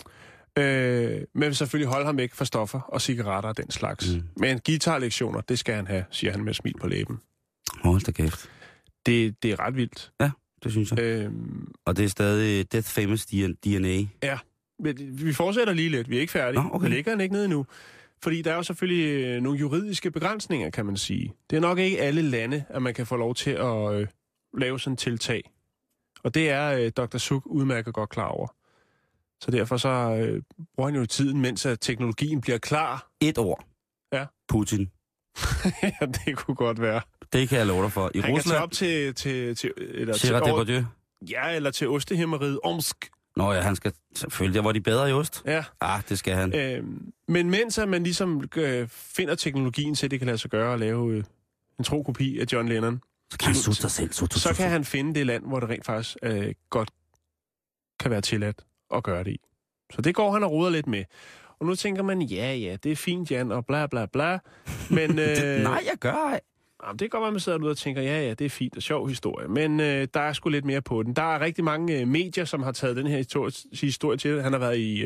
Men vil selvfølgelig holde ham væk fra stoffer og cigaretter og den slags. Mm. Men guitarlektioner, det skal han have, siger han med smil på læben. Hold da kæft. Det er ret vildt. Ja, det synes jeg. Og det er stadig Death Famous DNA. Ja, vi fortsætter lige lidt. Vi er ikke færdige. Okay. Vi ligger han ikke nede endnu. Fordi der er jo selvfølgelig nogle juridiske begrænsninger, kan man sige. Det er nok ikke alle lande, at man kan få lov til at lave sådan en tiltag. Og det er Dr. Suk udmærket godt klar over. Så derfor så bruger han jo tiden, mens at teknologien bliver klar. Et ord. Ja. Putin. Ja, det kunne godt være. Det kan jeg love dig for. I han Rusland... kan tage op til ja, eller til Ostehimmeriet Omsk. Nå ja, han skal selvfølgelig. Der var de bedre i ost. Ja. Ah, det skal han. Men mens at man ligesom finder teknologien til, at det kan lade sig gøre at lave en tro kopi af John Lennon, så kan han sutte sig selv. Så kan han finde det land, hvor det rent faktisk godt kan være tilladt at gøre det i. Så det går han og roder lidt med. Og nu tænker man, ja, det er fint, Jan, og bla bla bla. Men, nej, jeg gør ej. Det kan godt være, man sidder derude og tænker, ja, det er fint og sjov historie. Men der er sgu lidt mere på den. Der er rigtig mange medier, som har taget den her historie til. Han har været i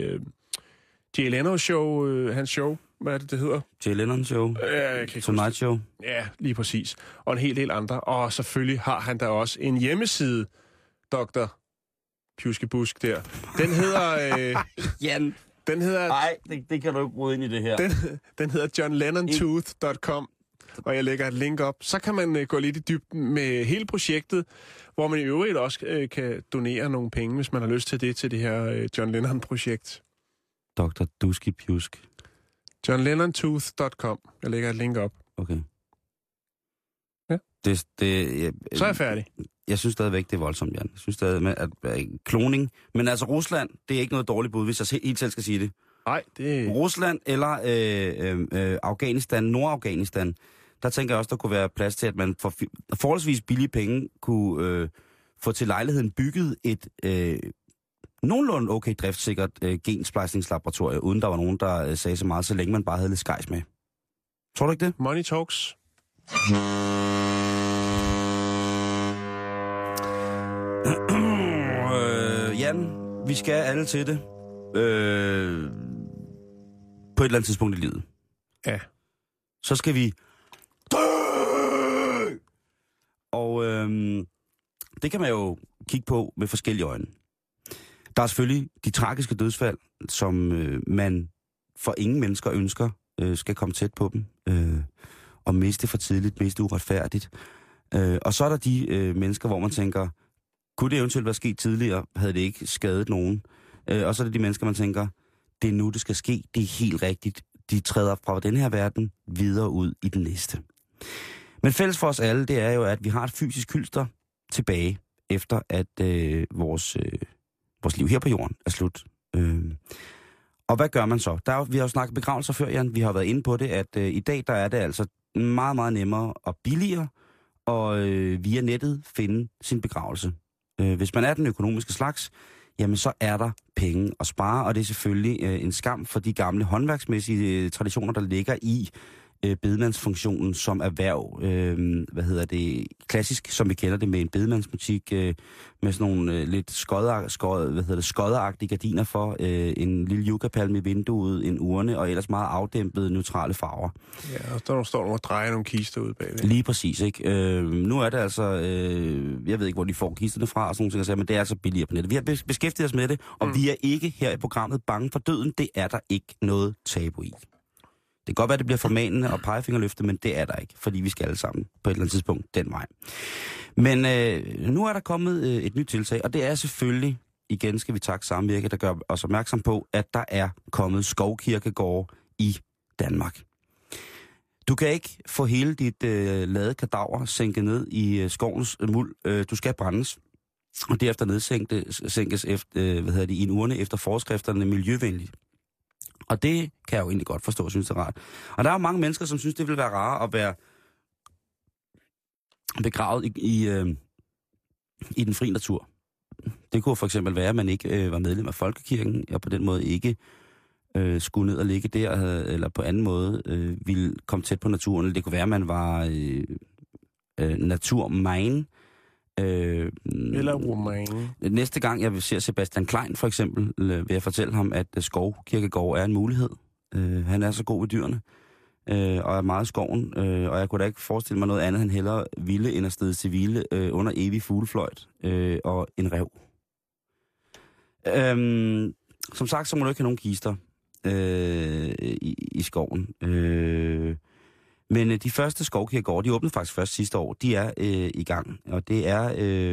Jay Leno show, hans show. Hvad er det hedder? Jay Leno show. Tonight Show. Ja, lige præcis. Og en hel del andre. Og selvfølgelig har han da også en hjemmeside, Dr. Pjuskebusk der. Den hedder... Jan. Den hedder... Nej, det kan du ikke bryde ind i det her. Den hedder johnlennontooth.com, og jeg lægger et link op. Så kan man gå lidt i dybden med hele projektet, hvor man i øvrigt også kan donere nogle penge, hvis man har lyst til det her John Lennon-projekt. Dr. Duski Pjusk. johnlennontooth.com. Jeg lægger et link op. Okay. Ja. Så er jeg færdig. Jeg synes stadigvæk, det er voldsomt, Jan. Jeg synes stadig med, at kloning... Men altså, Rusland, det er ikke noget dårligt bud, hvis jeg helt selv skal sige det. Nej, det... Rusland eller Afghanistan, Nordafghanistan, der tænker jeg også, der kunne være plads til, at man for forholdsvis billige penge kunne få til lejligheden bygget et nogenlunde okay driftsikkert gensplejsningslaboratorie, uden der var nogen, der sagde så meget, så længe man bare havde lidt skejs med. Tror du ikke det? Money talks. Jan, vi skal alle til det. På et eller andet tidspunkt i livet. Ja. Så skal vi dø! Og det kan man jo kigge på med forskellige øjne. Der er selvfølgelig de tragiske dødsfald, som man for ingen mennesker ønsker skal komme tæt på dem. Og miste for tidligt, miste uretfærdigt. Og så er der de mennesker, hvor man tænker, kunne det eventuelt være sket tidligere, havde det ikke skadet nogen. Og så er det de mennesker, man tænker, det er nu, det skal ske, det er helt rigtigt. De træder fra den her verden videre ud i den næste. Men fælles for os alle, det er jo, at vi har et fysisk hylster tilbage, efter at vores liv her på jorden er slut. Og hvad gør man så? Vi har jo snakket begravelser før, Jan. Vi har været inde på det, at i dag der er det altså meget, meget nemmere og billigere og via nettet finde sin begravelse. Hvis man er den økonomiske slags, jamen så er der penge at spare, og det er selvfølgelig en skam for de gamle håndværksmæssige traditioner, der ligger i bedemandsfunktionen som erhverv. Klassisk, som vi kender det med en bedemandsbutik, med sådan nogle lidt skodderagtige gardiner for, en lille yuccapalme i vinduet, en urne, og ellers meget afdæmpede, neutrale farver. Ja, og der står nogle og drejer nogle kister ud bagved. Lige præcis, ikke? Nu er det altså, jeg ved ikke, hvor de får kisterne fra, og sådan nogle ting, men det er altså billigere på nettet. Vi har beskæftiget os med det, og vi er ikke her i programmet bange for døden. Det er der ikke noget tabu i. Det kan godt være, at det bliver formanende og pegefingerløfte, men det er der ikke, fordi vi skal alle sammen på et eller andet tidspunkt den vej. Men nu er der kommet et nyt tiltag, og det er selvfølgelig, igen skal vi takke Samvirke, der gør os opmærksom på, at der er kommet skovkirkegårde i Danmark. Du kan ikke få hele dit ladede kadaver sænket ned i skovens muld. Du skal brændes, og derefter nedsænkes efter, i en urne efter forskrifterne miljøvenligt. Og det kan jeg jo egentlig godt forstå, synes det er rart. Og der er jo mange mennesker, som synes, det vil være rart at være begravet i den fri natur. Det kunne for eksempel være, at man ikke var medlem af Folkekirken, og på den måde ikke skulle ned og ligge der, eller på anden måde ville komme tæt på naturen. Det kunne være, at man var naturmine. Eller roman. Næste gang jeg vil se Sebastian Klein for eksempel, vil jeg fortælle ham, at skovkirkegård er en mulighed. Han er så god ved dyrene, og er meget i skoven, og jeg kunne da ikke forestille mig noget andet, han hellere ville end at stede til hvile under evig fuglefløjt og en ræv. Som sagt, så må du ikke have nogen kister i skoven. Men de første skovkirkegårde, de åbnede faktisk først sidste år, de er i gang. Og det er,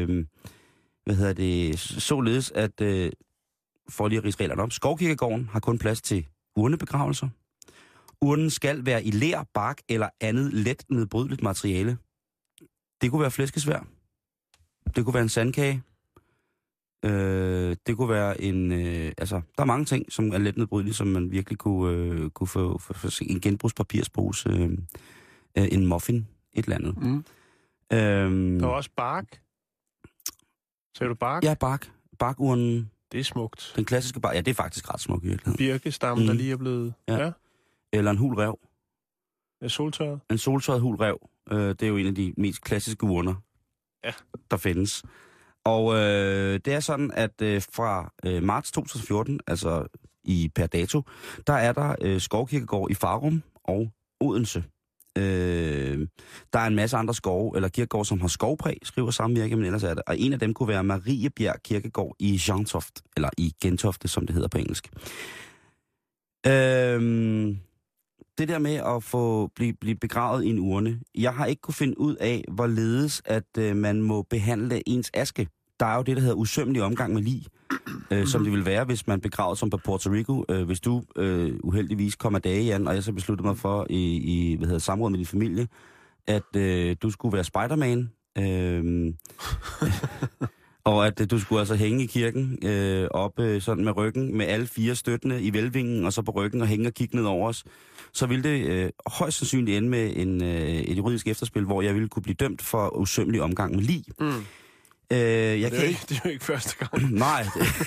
således at, for lige at ridse reglerne op, skovkirkegården har kun plads til urnebegravelser. Urnen skal være i ler, bark eller andet let nedbrydeligt materiale. Det kunne være flæskesvær. Det kunne være en sandkage. Det kunne være en... der er mange ting, som er let nedbrydelige, som man virkelig kunne få en genbrugspapirspose, en muffin, et eller andet. Der er også bark. Ser du bark? Ja, bark. Barkurnen. Det er smukt. Den klassiske bark. Ja, det er faktisk ret smukt i virkeligheden. Birkestamme, der lige er blevet... Ja. Eller en hul ræv. En soltørret? En soltørret hul ræv. Det er jo en af de mest klassiske urner, der findes. Og det er sådan, at fra marts 2014, altså per dato, der er der skovkirkegård i Farum og Odense. Der er en masse andre skove, eller kirkegård, som har skovpræg, skriver Samvirke, men ellers er det. Og en af dem kunne være Mariebjerg Kirkegård i Gentofte, eller i Gentofte, som det hedder på engelsk. Det der med at blive begravet i en urne, jeg har ikke kunne finde ud af, hvorledes at man må behandle ens aske. Der er jo det, der hedder usømmelig omgang med lig, som det vil være, hvis man begravet som på Puerto Rico. Hvis du uheldigvis kommer dage, Jan, og jeg så besluttede mig for i samråd med din familie, at du skulle være Spider-Man, og at du skulle altså hænge i kirken oppe sådan med ryggen, med alle 4 støttende i hvælvingen, og så på ryggen og hænge og kigge ned over os, så ville det højst sandsynligt ende med et juridisk efterspil, hvor jeg ville kunne blive dømt for usømmelig omgang med lig. Det er jo ikke første gang. Nej.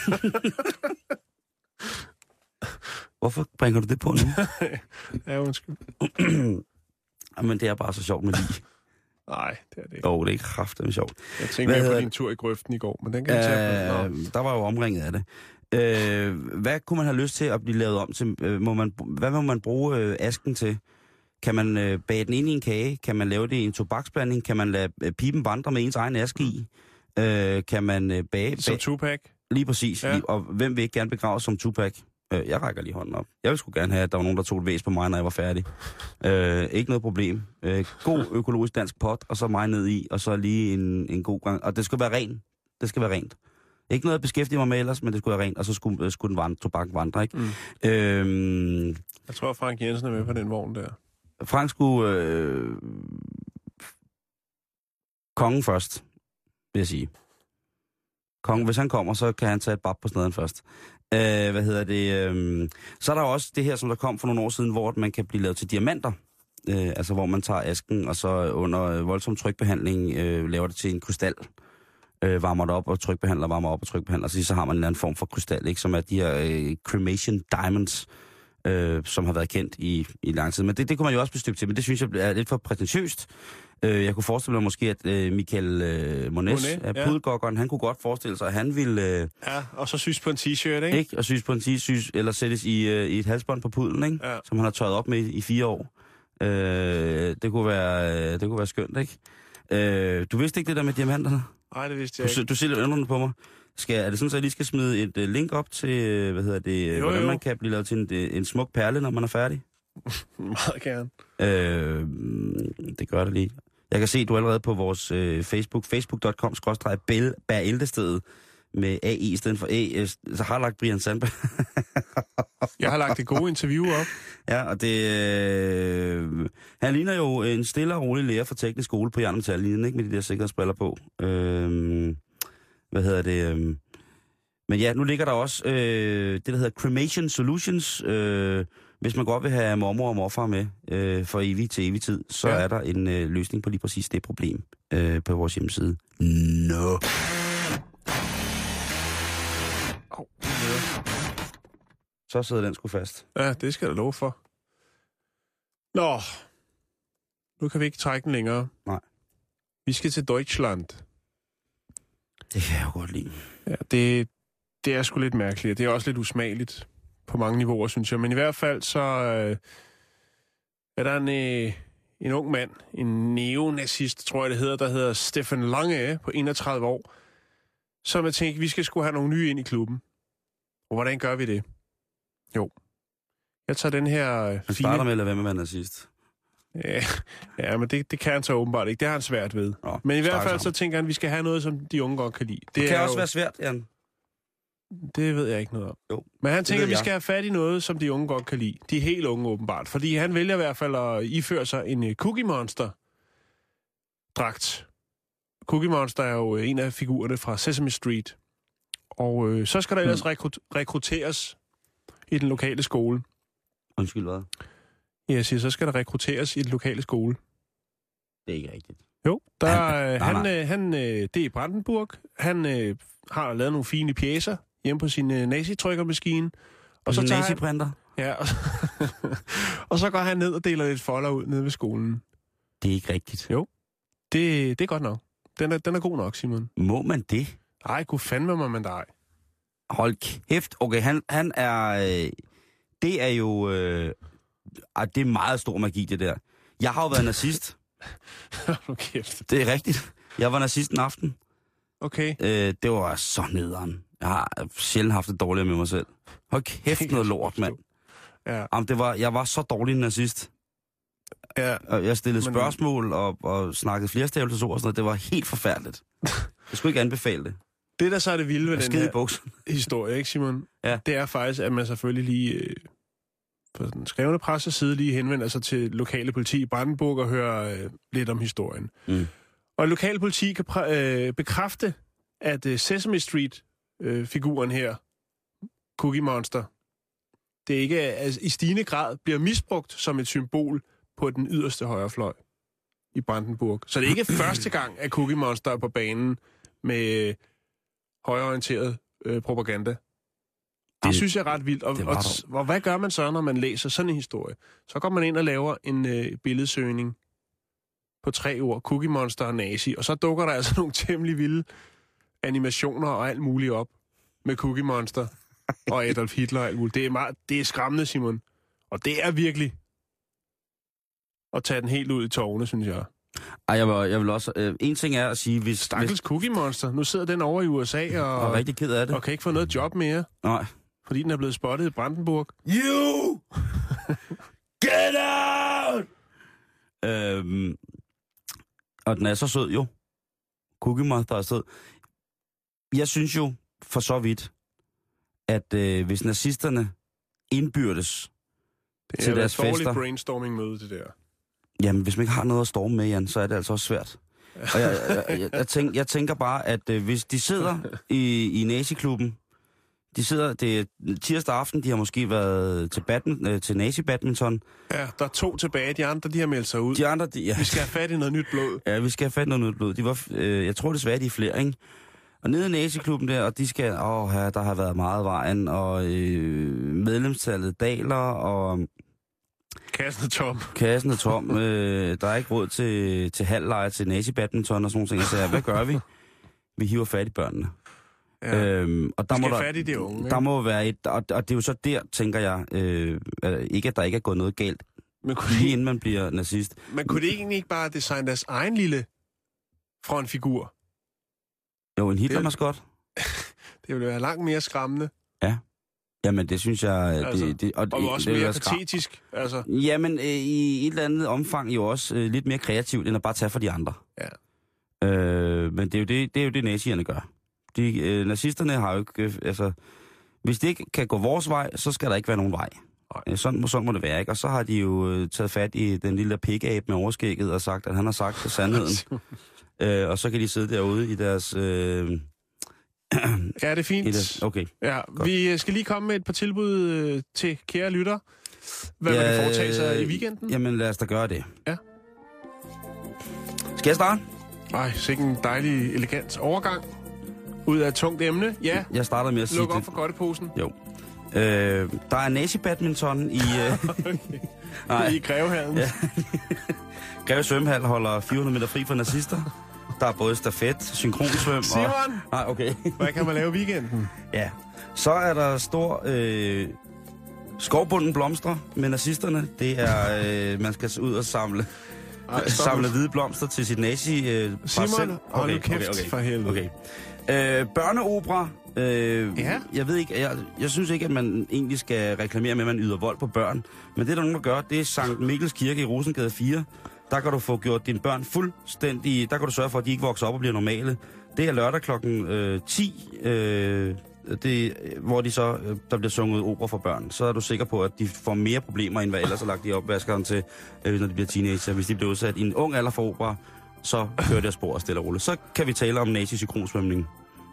Hvorfor bringer du det på nu? Ja, undskyld. Men det er bare så sjovt med lig. Nej, det er det ikke. Det er ikke kraftedeme sjovt. Jeg tænkte mere på din tur i grøften i går, men den kan jeg tage. Der var jo omringet af det. Hvad kunne man have lyst til at blive lavet om til? Hvad må man bruge asken til? Kan man bage den ind i en kage? Kan man lave det i en tobaksblanding? Kan man lade pipen vandre med ens egen aske i? Kan man bage... Som Tupac? Lige præcis. Ja. Og hvem vil ikke gerne begraves som Tupac? Jeg rækker lige hånden op. Jeg ville sgu gerne have, at der var nogen, der tog et væs på mig, når jeg var færdig. Ikke noget problem. God økologisk dansk pot, og så mig ned i, og så lige en god gang. Og det skal være rent. Det skal være rent. Ikke noget at beskæftige mig med ellers, men det skulle være rent, og så skulle den tobak vandre, ikke? Jeg tror, Frank Jensen er med på den vogn der. Frank skulle... kongen først, vil jeg sige. Kongen, hvis han kommer, så kan han tage et bab på sneden først. Så er der også det her, som der kom for nogle år siden, hvor man kan blive lavet til diamanter. Altså hvor man tager asken, og så under voldsom trykbehandling laver det til en krystal. varmer det op og trykbehandler, varmer op og trykbehandler. Så har man en anden form for krystal, ikke? Som er de her cremation diamonds, som har været kendt i lang tid. Men det kunne man jo også bestøbe til, men det synes jeg er lidt for prætentiøst. Jeg kunne forestille mig måske, at Michael Monet, pudelgokkeren, han kunne godt forestille sig, at han ville... og så sys på en t-shirt, ikke? Og sys på en t-shirt, eller sættes i et halsbånd på pudlen, ikke? Ja. Som han har tørret op med i 4 år. Det kunne være skønt, ikke? Du vidste ikke det der med diamanterne? Nej, det vidste jeg ikke. Du ser lidt undrende på mig. Er det sådan, at jeg lige skal smide et link op til, hvordan man kan blive lavet til en smuk perle, når man er færdig? Meget gerne. Det gør det lige. Jeg kan se, at du allerede på vores facebook.com/bæreldestedet med AI i stedet for A, så har lagt Brian Sandberg. Jeg har lagt et gode interview op. Ja, og det... han ligner jo en stille og rolig lærer fra teknisk skole på Jern Metal, ikke med de der sikkerhedsbriller på. Men ja, nu ligger der også det, der hedder Cremation Solutions. Hvis man godt vil have mormor og morfar med for evig til evig tid, så er der en løsning på lige præcis det problem på vores hjemmeside. No. Så sidder den sgu fast. Ja, det skal jeg love for. Nå, nu kan vi ikke trække den længere. Nej. Vi skal til Deutschland. Det kan jeg jo godt lide. Ja, det er sgu lidt mærkeligt. Det er også lidt usmageligt på mange niveauer, synes jeg. Men i hvert fald så er der en ung mand, en neonazist, tror jeg det hedder, der hedder Stefan Lange på 31 år, som jeg tænkte, vi skal sgu have nogle nye ind i klubben. Og hvordan gør vi det? Jo. Jeg tager den her fine... Han starter med at lade være med at være nazist. Ja, men det kan han så åbenbart ikke. Det har han svært ved. Nå, men i hvert fald så tænker han, at vi skal have noget, som de unge godt kan lide. Det kan også være svært, Jan. Det ved jeg ikke noget om. Jo, men han tænker, at vi skal have fat i noget, som de unge godt kan lide. De er helt unge åbenbart. Fordi han vælger i hvert fald at iføre sig en Cookie Monster-dragt. Cookie Monster er jo en af figurerne fra Sesame Street. Og så skal der ellers rekrutteres i den lokale skole. Undskyld, hvad? Ja, jeg siger, så skal der rekrutteres i den lokale skole. Det er ikke rigtigt. Jo, det er i Brandenburg. Han har lavet nogle fine pjæser hjemme på sin nazitrykkermaskine. Og så tager naziprinter? Ja, og så går han ned og deler lidt folder ud nede ved skolen. Det er ikke rigtigt. Jo, det er godt nok. Den er god nok, Simon. Må man det? Ej, kunne fandme må man da ej. Hold kæft. Okay, han er... det er jo... det er meget stor magi, det der. Jeg har jo været nazist. Okay. Det er rigtigt. Jeg var nazist en aften. Okay. Det var så nederen. Jeg har sjældent haft det dårligere med mig selv. Hold kæft noget lort, mand. Ja. Jeg var så dårlig en nazist. Ja. Jeg stillede spørgsmål og snakkede flerstavelsesord og sådan noget. Det var helt forfærdeligt. Jeg skulle ikke anbefale det. Det, der så er det vilde ved den her historie, ikke Simon? Ja. Det er faktisk, at man selvfølgelig lige på den skrevne presseside lige henvender sig til lokale politi i Brandenburg og hører lidt om historien. Mm. Og lokale politi kan bekræfte, at Sesame Street-figuren her, Cookie Monster, det ikke i stigende grad bliver misbrugt som et symbol på den yderste højrefløj i Brandenburg. Så det er ikke første gang, at Cookie Monster er på banen med højreorienteret propaganda. Det synes jeg er ret vildt. Og hvad gør man så, når man læser sådan en historie? Så går man ind og laver en billedsøgning på 3 ord, Cookie Monster og nazi, og så dukker der altså nogle temmelig vilde animationer og alt muligt op med Cookie Monster og Adolf Hitler og alt muligt. Det er skræmmende, Simon. Og det er virkelig at tage den helt ud i tårne, synes jeg. Ej, jeg vil også... en ting er at sige... Hvis Cookie Monster. Nu sidder den over i USA og er rigtig ked af det. Og kan ikke få noget job mere. Nej. Fordi den er blevet spottet i Brandenburg. You! Get out! Og den er så sød jo. Cookie Monster er sød. Jeg synes jo for så vidt, at hvis nazisterne indbyrdes til deres fester... Det er et dårligt brainstorming-møde, det der. Jamen, hvis man ikke har noget at storme med, Jan, så er det altså også svært. Og jeg tænker bare, at hvis de sidder i naziklubben, det er tirsdag aften, de har måske været til nazi-badminton. Ja, der er 2 tilbage, de andre, de har meldt sig ud. De andre, Vi skal have fat i noget nyt blod. Ja, vi skal have fat i noget nyt blod. Jeg tror desværre, de er flere, ikke? Og nede i naziklubben der, og de skal, der har været meget vejen, og medlemstallet daler, og... Kassen er tom. Der er ikke råd til halvleje til nazi-badminton og sådan nogle ting. Så hvad gør vi? Vi hiver fat i børnene. Ja. Og der må fat i de unge, der må være et... Og det er jo så der, tænker jeg, ikke at der ikke er gået noget galt, lige inden man bliver nazist. Men kunne det egentlig ikke bare designe deres egen lille frontfigur? Jo, en Hitler-maskot. Det ville være langt mere skræmmende. Ja. Jamen, det synes jeg... Altså, og også mere patetisk. Altså. Jamen, i et eller andet omfang jo også lidt mere kreativt, end at bare tage for de andre. Ja. Men det er jo det nazierne gør. Nazisterne har jo ikke... hvis det ikke kan gå vores vej, så skal der ikke være nogen vej. Sådan må det være, ikke? Og så har de jo taget fat i den lille pik-abe med overskægget og sagt, at han har sagt sandheden. Og så kan de sidde derude i deres... Ja, det er fint. Okay. Ja, vi skal lige komme med et par tilbud til kære lytter. Hvad man kan foretage sig i weekenden. Jamen, lad os da gøre det. Ja. Skal jeg starte? Nej, sikke en dejlig, elegant overgang. Ud af et tungt emne. Ja. Jeg starter med at sige... Luk op for godteposen. Jo. Der er nazi-badminton i... I Grevehallen. Ja. Greve Svømmehal holder 400 meter fri for nazister. Der er både stafet, synkronsvøm Simon! Nej, okay. Hvad kan man lave i weekenden? Ja. Så er der stor skovbunden blomster med nazisterne. Det er, man skal ud og samle hvide blomster til sit nazi Simon, hold nu kæft for helvede. Okay. Børneopera. Ja. Jeg ved ikke, jeg synes ikke, at man egentlig skal reklamere med, at man yder vold på børn. Men det, der nogen, der gør, det er Sankt Mikkels Kirke i Rosengade 4. Der kan du få gjort dine børn fuldstændig... Der kan du sørge for, at de ikke vokser op og bliver normale. Det er lørdag klokken 10, hvor der bliver sunget opera for børn. Så er du sikker på, at de får mere problemer, end hvad ellers har lagt i opvaskeren til, når de bliver teenager. Hvis de bliver udsat i en ung alder for opera, så kører det af spor og stille og roligt. Så kan vi tale om nazi-synkronsvømning.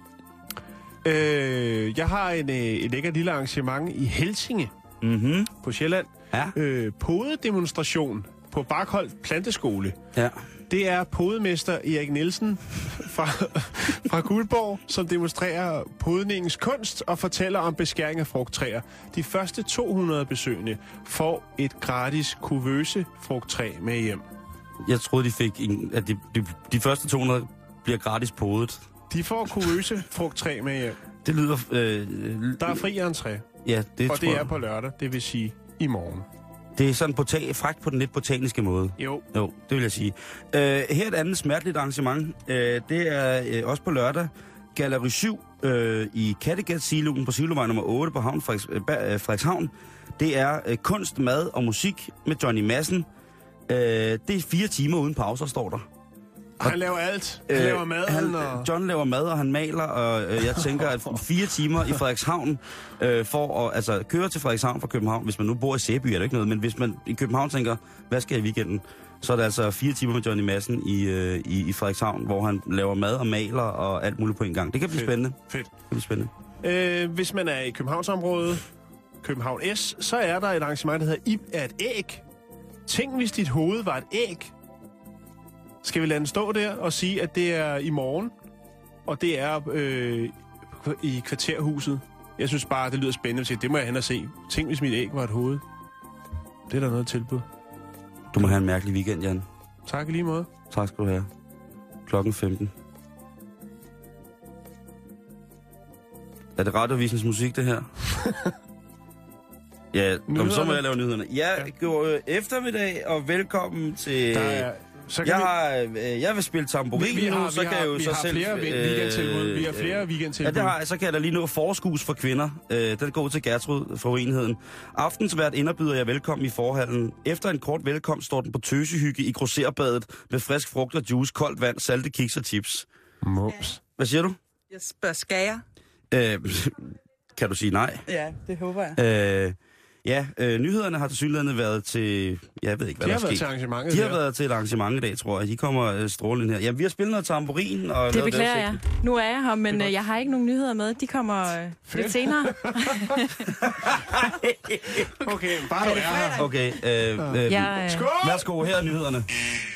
Jeg har et lækkert lille arrangement i Helsinge på Sjælland. Ja. Podedemonstration på Barkholt Planteskole. Ja. Det er podemester Erik Nielsen fra Guldborg, som demonstrerer podningens kunst og fortæller om beskæring af frugttræer. De første 200 besøgende får et gratis kuvøse frugttræ med hjem. Jeg troede, de fik at de første 200 bliver gratis podet. De får kuvøse frugttræ med hjem. Det lyder... Der er fri entré. Ja, det og det er på lørdag, det vil sige i morgen. Det er sådan fragt på den lidt botaniske måde. Jo, det vil jeg sige. Her et andet smerteligt arrangement. Det er også på lørdag. Galleri 7 i Kattegat-siloen på Silovej nummer 8 på Frederikshavn. Det er kunst, mad og musik med Johnny Madsen. Det er 4 timer uden pauser, står der. Han laver alt. Han laver maden. John laver mad, og han maler, og jeg tænker, at 4 timer i Frederikshavn for at køre til Frederikshavn fra København. Hvis man nu bor i Sæby, er det ikke noget, men hvis man i København tænker, hvad skal jeg i weekenden? Så er det altså 4 timer med Johnny Madsen i Frederikshavn, hvor han laver mad og maler og alt muligt på en gang. Det kan blive spændende. Fedt. Det kan blive spændende. Hvis man er i Københavnsområdet, København S, så er der et arrangement, der hedder Ib er et æg. Tænk, hvis dit hoved var et æg. Skal vi lade den stå der og sige, at det er i morgen, og det er i Kvarterhuset. Jeg synes bare, det lyder spændende at sige, det må jeg hen og se. Tænk, hvis mit æg var et hoved. Det er der noget tilbud. Du må have en mærkelig weekend, Jan. Tak i lige måde. Tak skal du have. Klokken 15. Er det radiovisens musik, det her? Ja, så må jeg lave nyhederne. Ja, god eftermiddag, og velkommen til... Jeg vil spille tamburin nu, så kan jeg jo så selv... Vi har flere weekendtilbud. Ja, så kan jeg da lige nå forskus for kvinder. Den går til Gertrud fra Uenigheden. Aftensvært indbyder jeg velkommen i forhallen. Efter en kort velkomst står den på tøsehygge i grosserbadet med frisk frugt og juice, koldt vand, salte kiks og chips. Mops. Hvad siger du? Jeg spørger, skal jeg? Kan du sige nej? Ja, det håber jeg. Nyhederne har tilsyneladende været til... Jeg ved ikke, hvad der er sket. De har været til et arrangement i dag, tror jeg. De kommer strålende her. Ja, vi har spillet noget tamburin. Og det beklager jeg. Nu er jeg her, men jeg har ikke nogen nyheder med. De kommer lidt senere. Okay, bare du er her. Okay, værsgo, her er nyhederne.